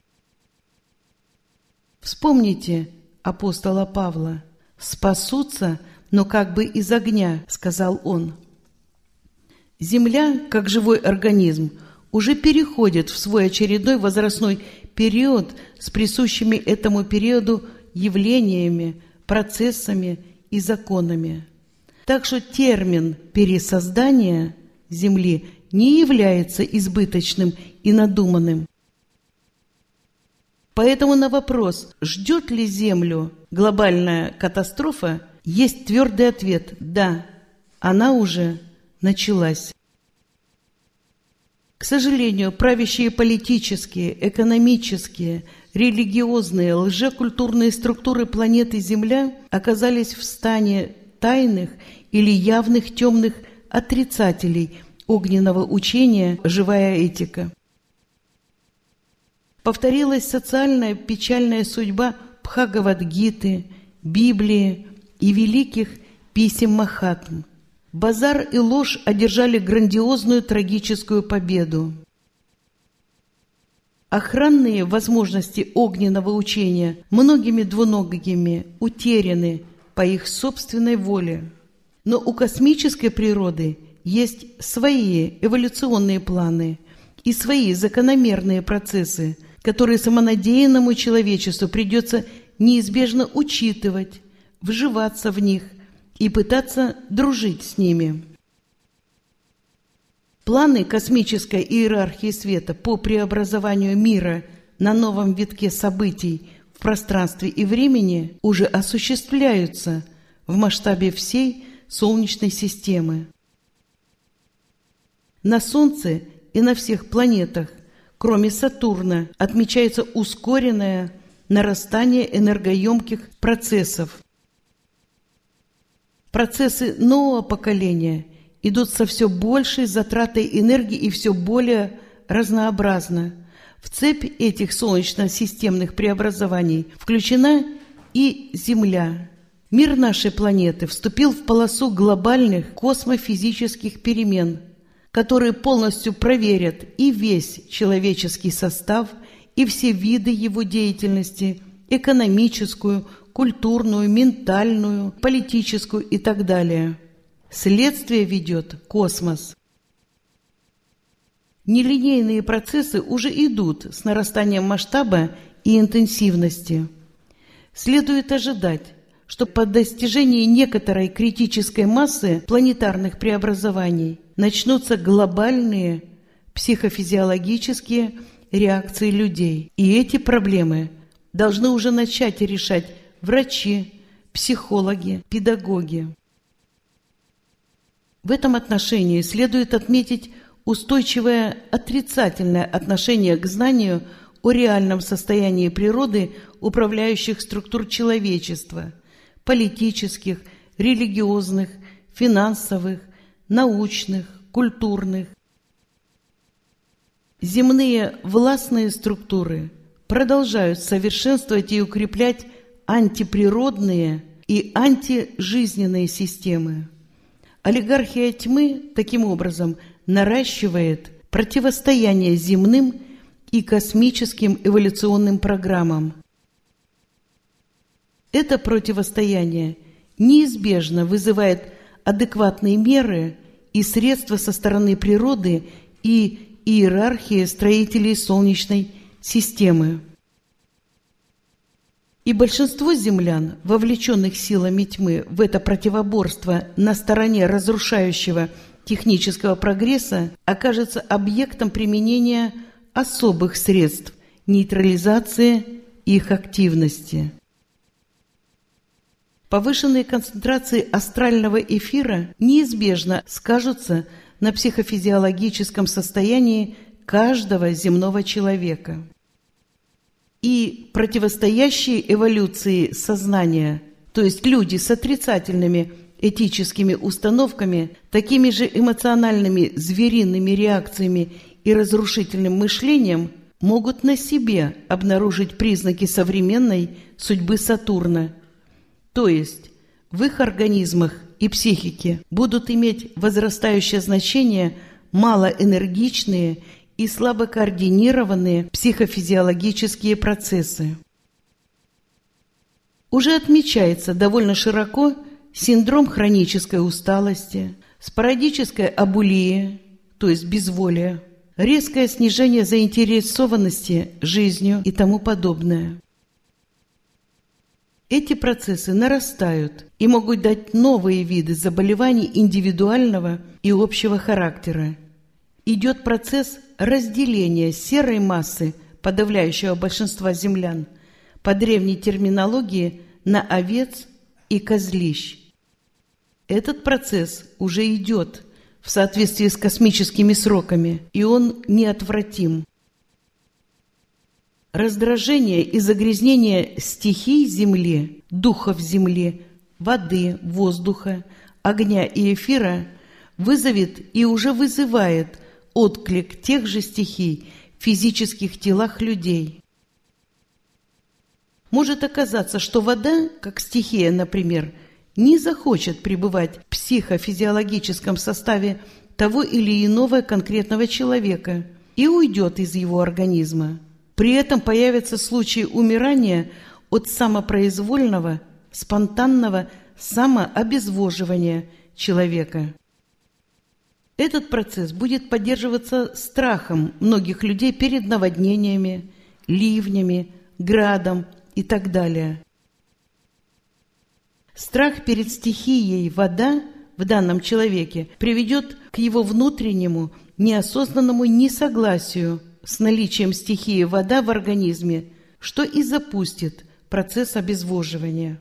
Вспомните апостола Павла: «Спасутся, но как бы из огня», — сказал он. Земля, как живой организм, уже переходит в свой очередной возрастной период с присущими этому периоду явлениями, процессами и законами. Так что термин «пересоздание» Земли не является избыточным и надуманным. Поэтому на вопрос, ждет ли Землю глобальная катастрофа, есть твердый ответ: да, она уже началась. К сожалению, правящие политические, экономические, религиозные, лжекультурные структуры планеты Земля оказались в стане тайных или явных темных отрицателей огненного учения «Живая этика». Повторилась социальная печальная судьба Бхагавад-гиты, Библии и великих писем Махатм. Базар и ложь одержали грандиозную трагическую победу. Охранные возможности огненного учения многими двуногими утеряны по их собственной воле. Но у космической природы есть свои эволюционные планы и свои закономерные процессы, которые самонадеянному человечеству придется неизбежно учитывать, вживаться в них и пытаться дружить с ними. Планы космической иерархии света по преобразованию мира на новом витке событий в пространстве и времени уже осуществляются в масштабе всей Солнечной системы. На Солнце и на всех планетах, кроме Сатурна, отмечается ускоренное нарастание энергоемких процессов. Процессы нового поколения идут со все большей затратой энергии и все более разнообразно. В цепь этих солнечно-системных преобразований включена и Земля. Мир нашей планеты вступил в полосу глобальных космофизических перемен, которые полностью проверят и весь человеческий состав, и все виды его деятельности, экономическую, культурную, ментальную, политическую и так далее. Следствие ведет космос. Нелинейные процессы уже идут с нарастанием масштаба и интенсивности. Следует ожидать, что по достижении некоторой критической массы планетарных преобразований начнутся глобальные психофизиологические реакции людей. И эти проблемы должны уже начать решать врачи, психологи, педагоги. В этом отношении следует отметить устойчивое отрицательное отношение к знанию о реальном состоянии природы управляющих структур человечества, политических, религиозных, финансовых, научных, культурных. Земные властные структуры продолжают совершенствовать и укреплять антиприродные и антижизненные системы. Олигархия тьмы таким образом наращивает противостояние земным и космическим эволюционным программам. Это противостояние неизбежно вызывает адекватные меры и средства со стороны природы и иерархии строителей Солнечной системы. И большинство землян, вовлеченных силами тьмы в это противоборство на стороне разрушающего технического прогресса, окажется объектом применения особых средств нейтрализации их активности. Повышенные концентрации астрального эфира неизбежно скажутся на психофизиологическом состоянии каждого земного человека. И противостоящие эволюции сознания, то есть люди с отрицательными этическими установками, такими же эмоциональными звериными реакциями и разрушительным мышлением, могут на себе обнаружить признаки современной судьбы Сатурна, то есть в их организмах и психике будут иметь возрастающее значение малоэнергичные и слабо координированные психофизиологические процессы. Уже отмечается довольно широко синдром хронической усталости, спорадическая абулия, то есть безволие, резкое снижение заинтересованности жизнью и тому подобное. Эти процессы нарастают и могут дать новые виды заболеваний индивидуального и общего характера. Идет процесс разделения серой массы подавляющего большинства землян по древней терминологии на овец и козлищ. Этот процесс уже идет в соответствии с космическими сроками, и он неотвратим. Раздражение и загрязнение стихий Земли, духов Земли, воды, воздуха, огня и эфира вызовет и уже вызывает отклик тех же стихий в физических телах людей. Может оказаться, что вода, как стихия, например, не захочет пребывать в психофизиологическом составе того или иного конкретного человека и уйдет из его организма. При этом появятся случаи умирания от самопроизвольного, спонтанного самообезвоживания человека. Этот процесс будет поддерживаться страхом многих людей перед наводнениями, ливнями, градом и так далее. Страх перед стихией вода в данном человеке приведет к его внутреннему неосознанному несогласию с наличием стихии вода в организме, что и запустит процесс обезвоживания.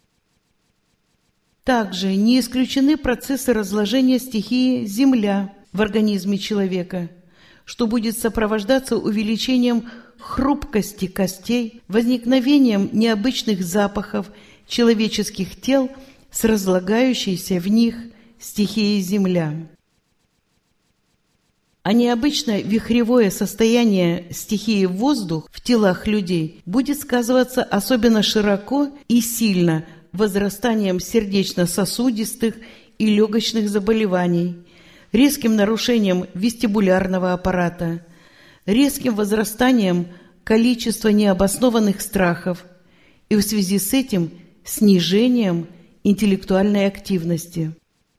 Также не исключены процессы разложения стихии земля в организме человека, что будет сопровождаться увеличением хрупкости костей, возникновением необычных запахов человеческих тел с разлагающейся в них стихией земля. А необычное вихревое состояние стихии воздух в телах людей будет сказываться особенно широко и сильно возрастанием сердечно-сосудистых и легочных заболеваний, резким нарушением вестибулярного аппарата, резким возрастанием количества необоснованных страхов и в связи с этим снижением интеллектуальной активности.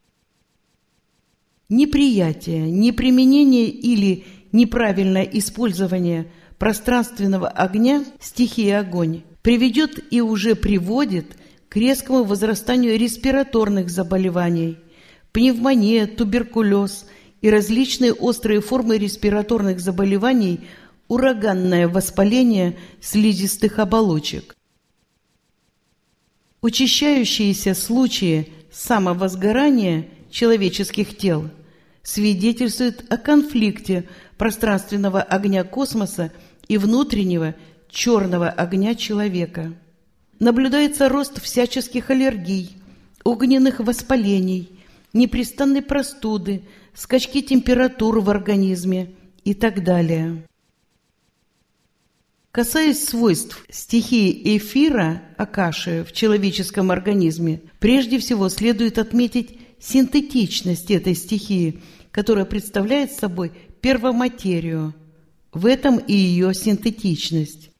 Неприятие, неприменение или неправильное использование пространственного огня, стихии огонь, приведет и уже приводит к резкому возрастанию респираторных заболеваний, пневмония, туберкулез и различные острые формы респираторных заболеваний, ураганное воспаление слизистых оболочек. Учащающиеся случаи самовозгорания человеческих тел свидетельствуют о конфликте пространственного огня космоса и внутреннего черного огня человека. Наблюдается рост всяческих аллергий, огненных воспалений, непрестанной простуды, скачки температур в организме и так далее. Касаясь свойств стихии эфира, акаши, в человеческом организме, прежде всего следует отметить синтетичность этой стихии, которая представляет собой первоматерию. В этом и ее синтетичность.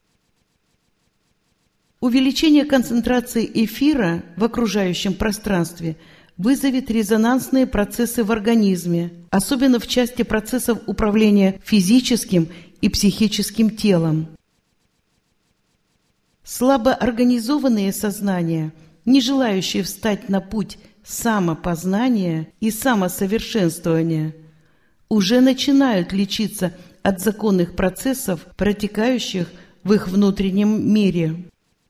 Увеличение концентрации эфира в окружающем пространстве вызовет резонансные процессы в организме, особенно в части процессов управления физическим и психическим телом. Слабо организованные сознания, не желающие встать на путь самопознания и самосовершенствования, уже начинают лечиться от законных процессов, протекающих в их внутреннем мире.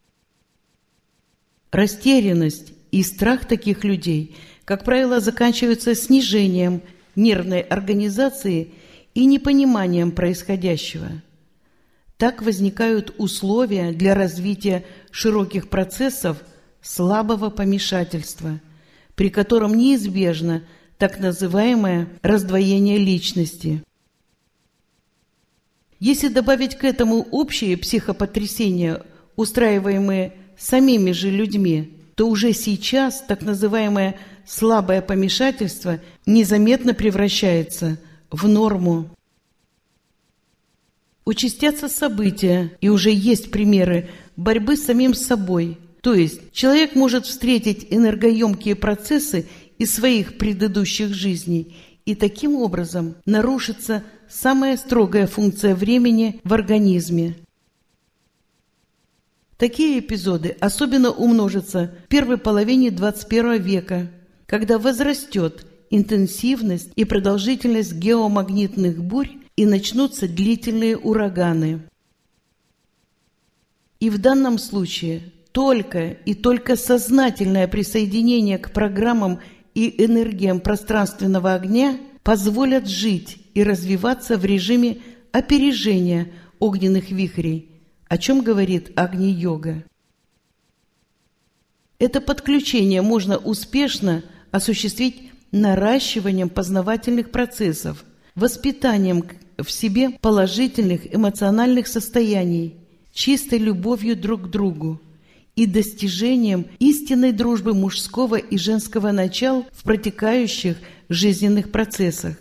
Растерянность и страх таких людей, как правило, заканчиваются снижением нервной организации и непониманием происходящего. Так возникают условия для развития широких процессов слабого помешательства, при котором неизбежно так называемое раздвоение личности. Если добавить к этому общие психопотрясения, устраиваемые самими же людьми, то уже сейчас так называемое слабое помешательство незаметно превращается в норму. Участятся события, и уже есть примеры борьбы с самим собой. То есть человек может встретить энергоемкие процессы из своих предыдущих жизней, и таким образом нарушится самая строгая функция времени в организме. Такие эпизоды особенно умножатся в первой половине двадцать первого века, когда возрастет интенсивность и продолжительность геомагнитных бурь и начнутся длительные ураганы. И в данном случае только и только сознательное присоединение к программам и энергиям пространственного огня позволят жить и развиваться в режиме опережения огненных вихрей, о чем говорит Агни-йога. Это подключение можно успешно осуществить наращиванием познавательных процессов, воспитанием в себе положительных эмоциональных состояний, чистой любовью друг к другу и достижением истинной дружбы мужского и женского начал в протекающих жизненных процессах.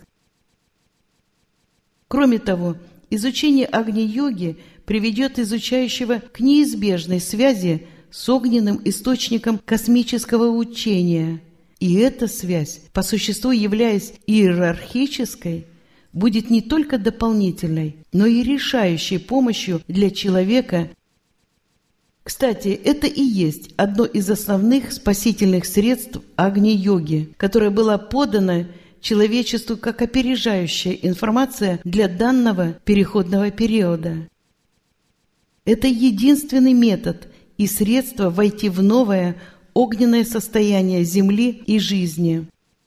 Кроме того, изучение Агни-йоги приведет изучающего к неизбежной связи с огненным источником космического учения, и эта связь, по существу являясь иерархической, будет не только дополнительной, но и решающей помощью для человека. Кстати, это и есть одно из основных спасительных средств Агни-йоги, которое было подано человечеству как опережающая информация для данного переходного периода. Это единственный метод и средство войти в новое огненное состояние Земли и жизни.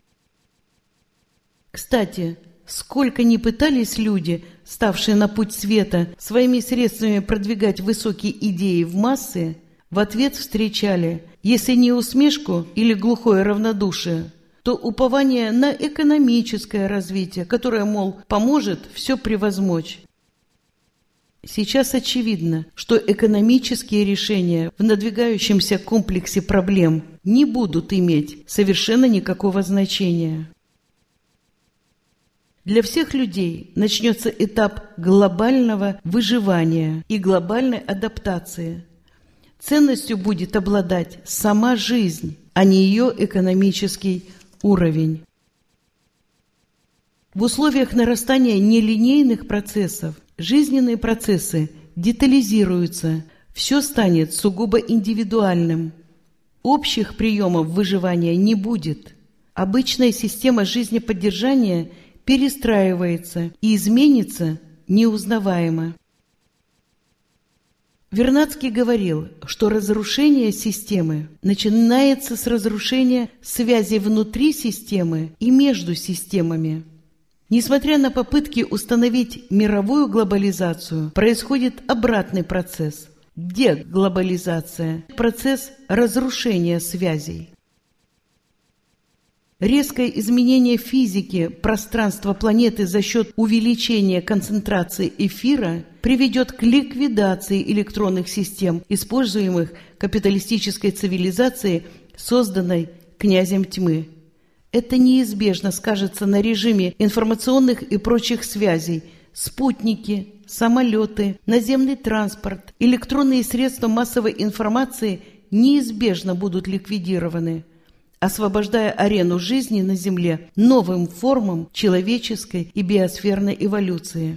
Кстати, сколько ни пытались люди, ставшие на путь света, своими средствами продвигать высокие идеи в массы, в ответ встречали, если не усмешку или глухое равнодушие, то упование на экономическое развитие, которое, мол, поможет все превозмочь. Сейчас очевидно, что экономические решения в надвигающемся комплексе проблем не будут иметь совершенно никакого значения. Для всех людей начнется этап глобального выживания и глобальной адаптации. Ценностью будет обладать сама жизнь, а не ее экономический уровень. В условиях нарастания нелинейных процессов жизненные процессы детализируются, все станет сугубо индивидуальным. Общих приемов выживания не будет. Обычная система жизнеподдержания перестраивается и изменится неузнаваемо. Вернадский говорил, что разрушение системы начинается с разрушения связи внутри системы и между системами. Несмотря на попытки установить мировую глобализацию, происходит обратный процесс – деглобализация, процесс разрушения связей. Резкое изменение физики пространства планеты за счет увеличения концентрации эфира приведет к ликвидации электронных систем, используемых капиталистической цивилизацией, созданной князем тьмы. Это неизбежно скажется на режиме информационных и прочих связей, спутники, самолеты, наземный транспорт, электронные средства массовой информации неизбежно будут ликвидированы, освобождая арену жизни на Земле новым формам человеческой и биосферной эволюции.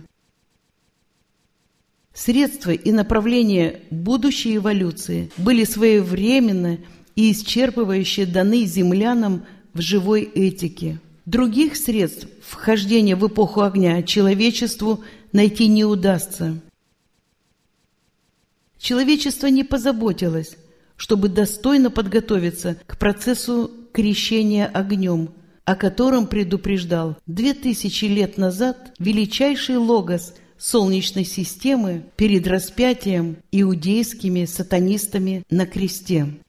Средства и направления будущей эволюции были своевременно и исчерпывающе даны землянам в живой этике. Других средств вхождения в эпоху огня человечеству найти не удастся. Человечество не позаботилось, чтобы достойно подготовиться к процессу крещения огнем, о котором предупреждал две тысячи лет назад величайший логос Солнечной системы перед распятием иудейскими сатанистами на кресте.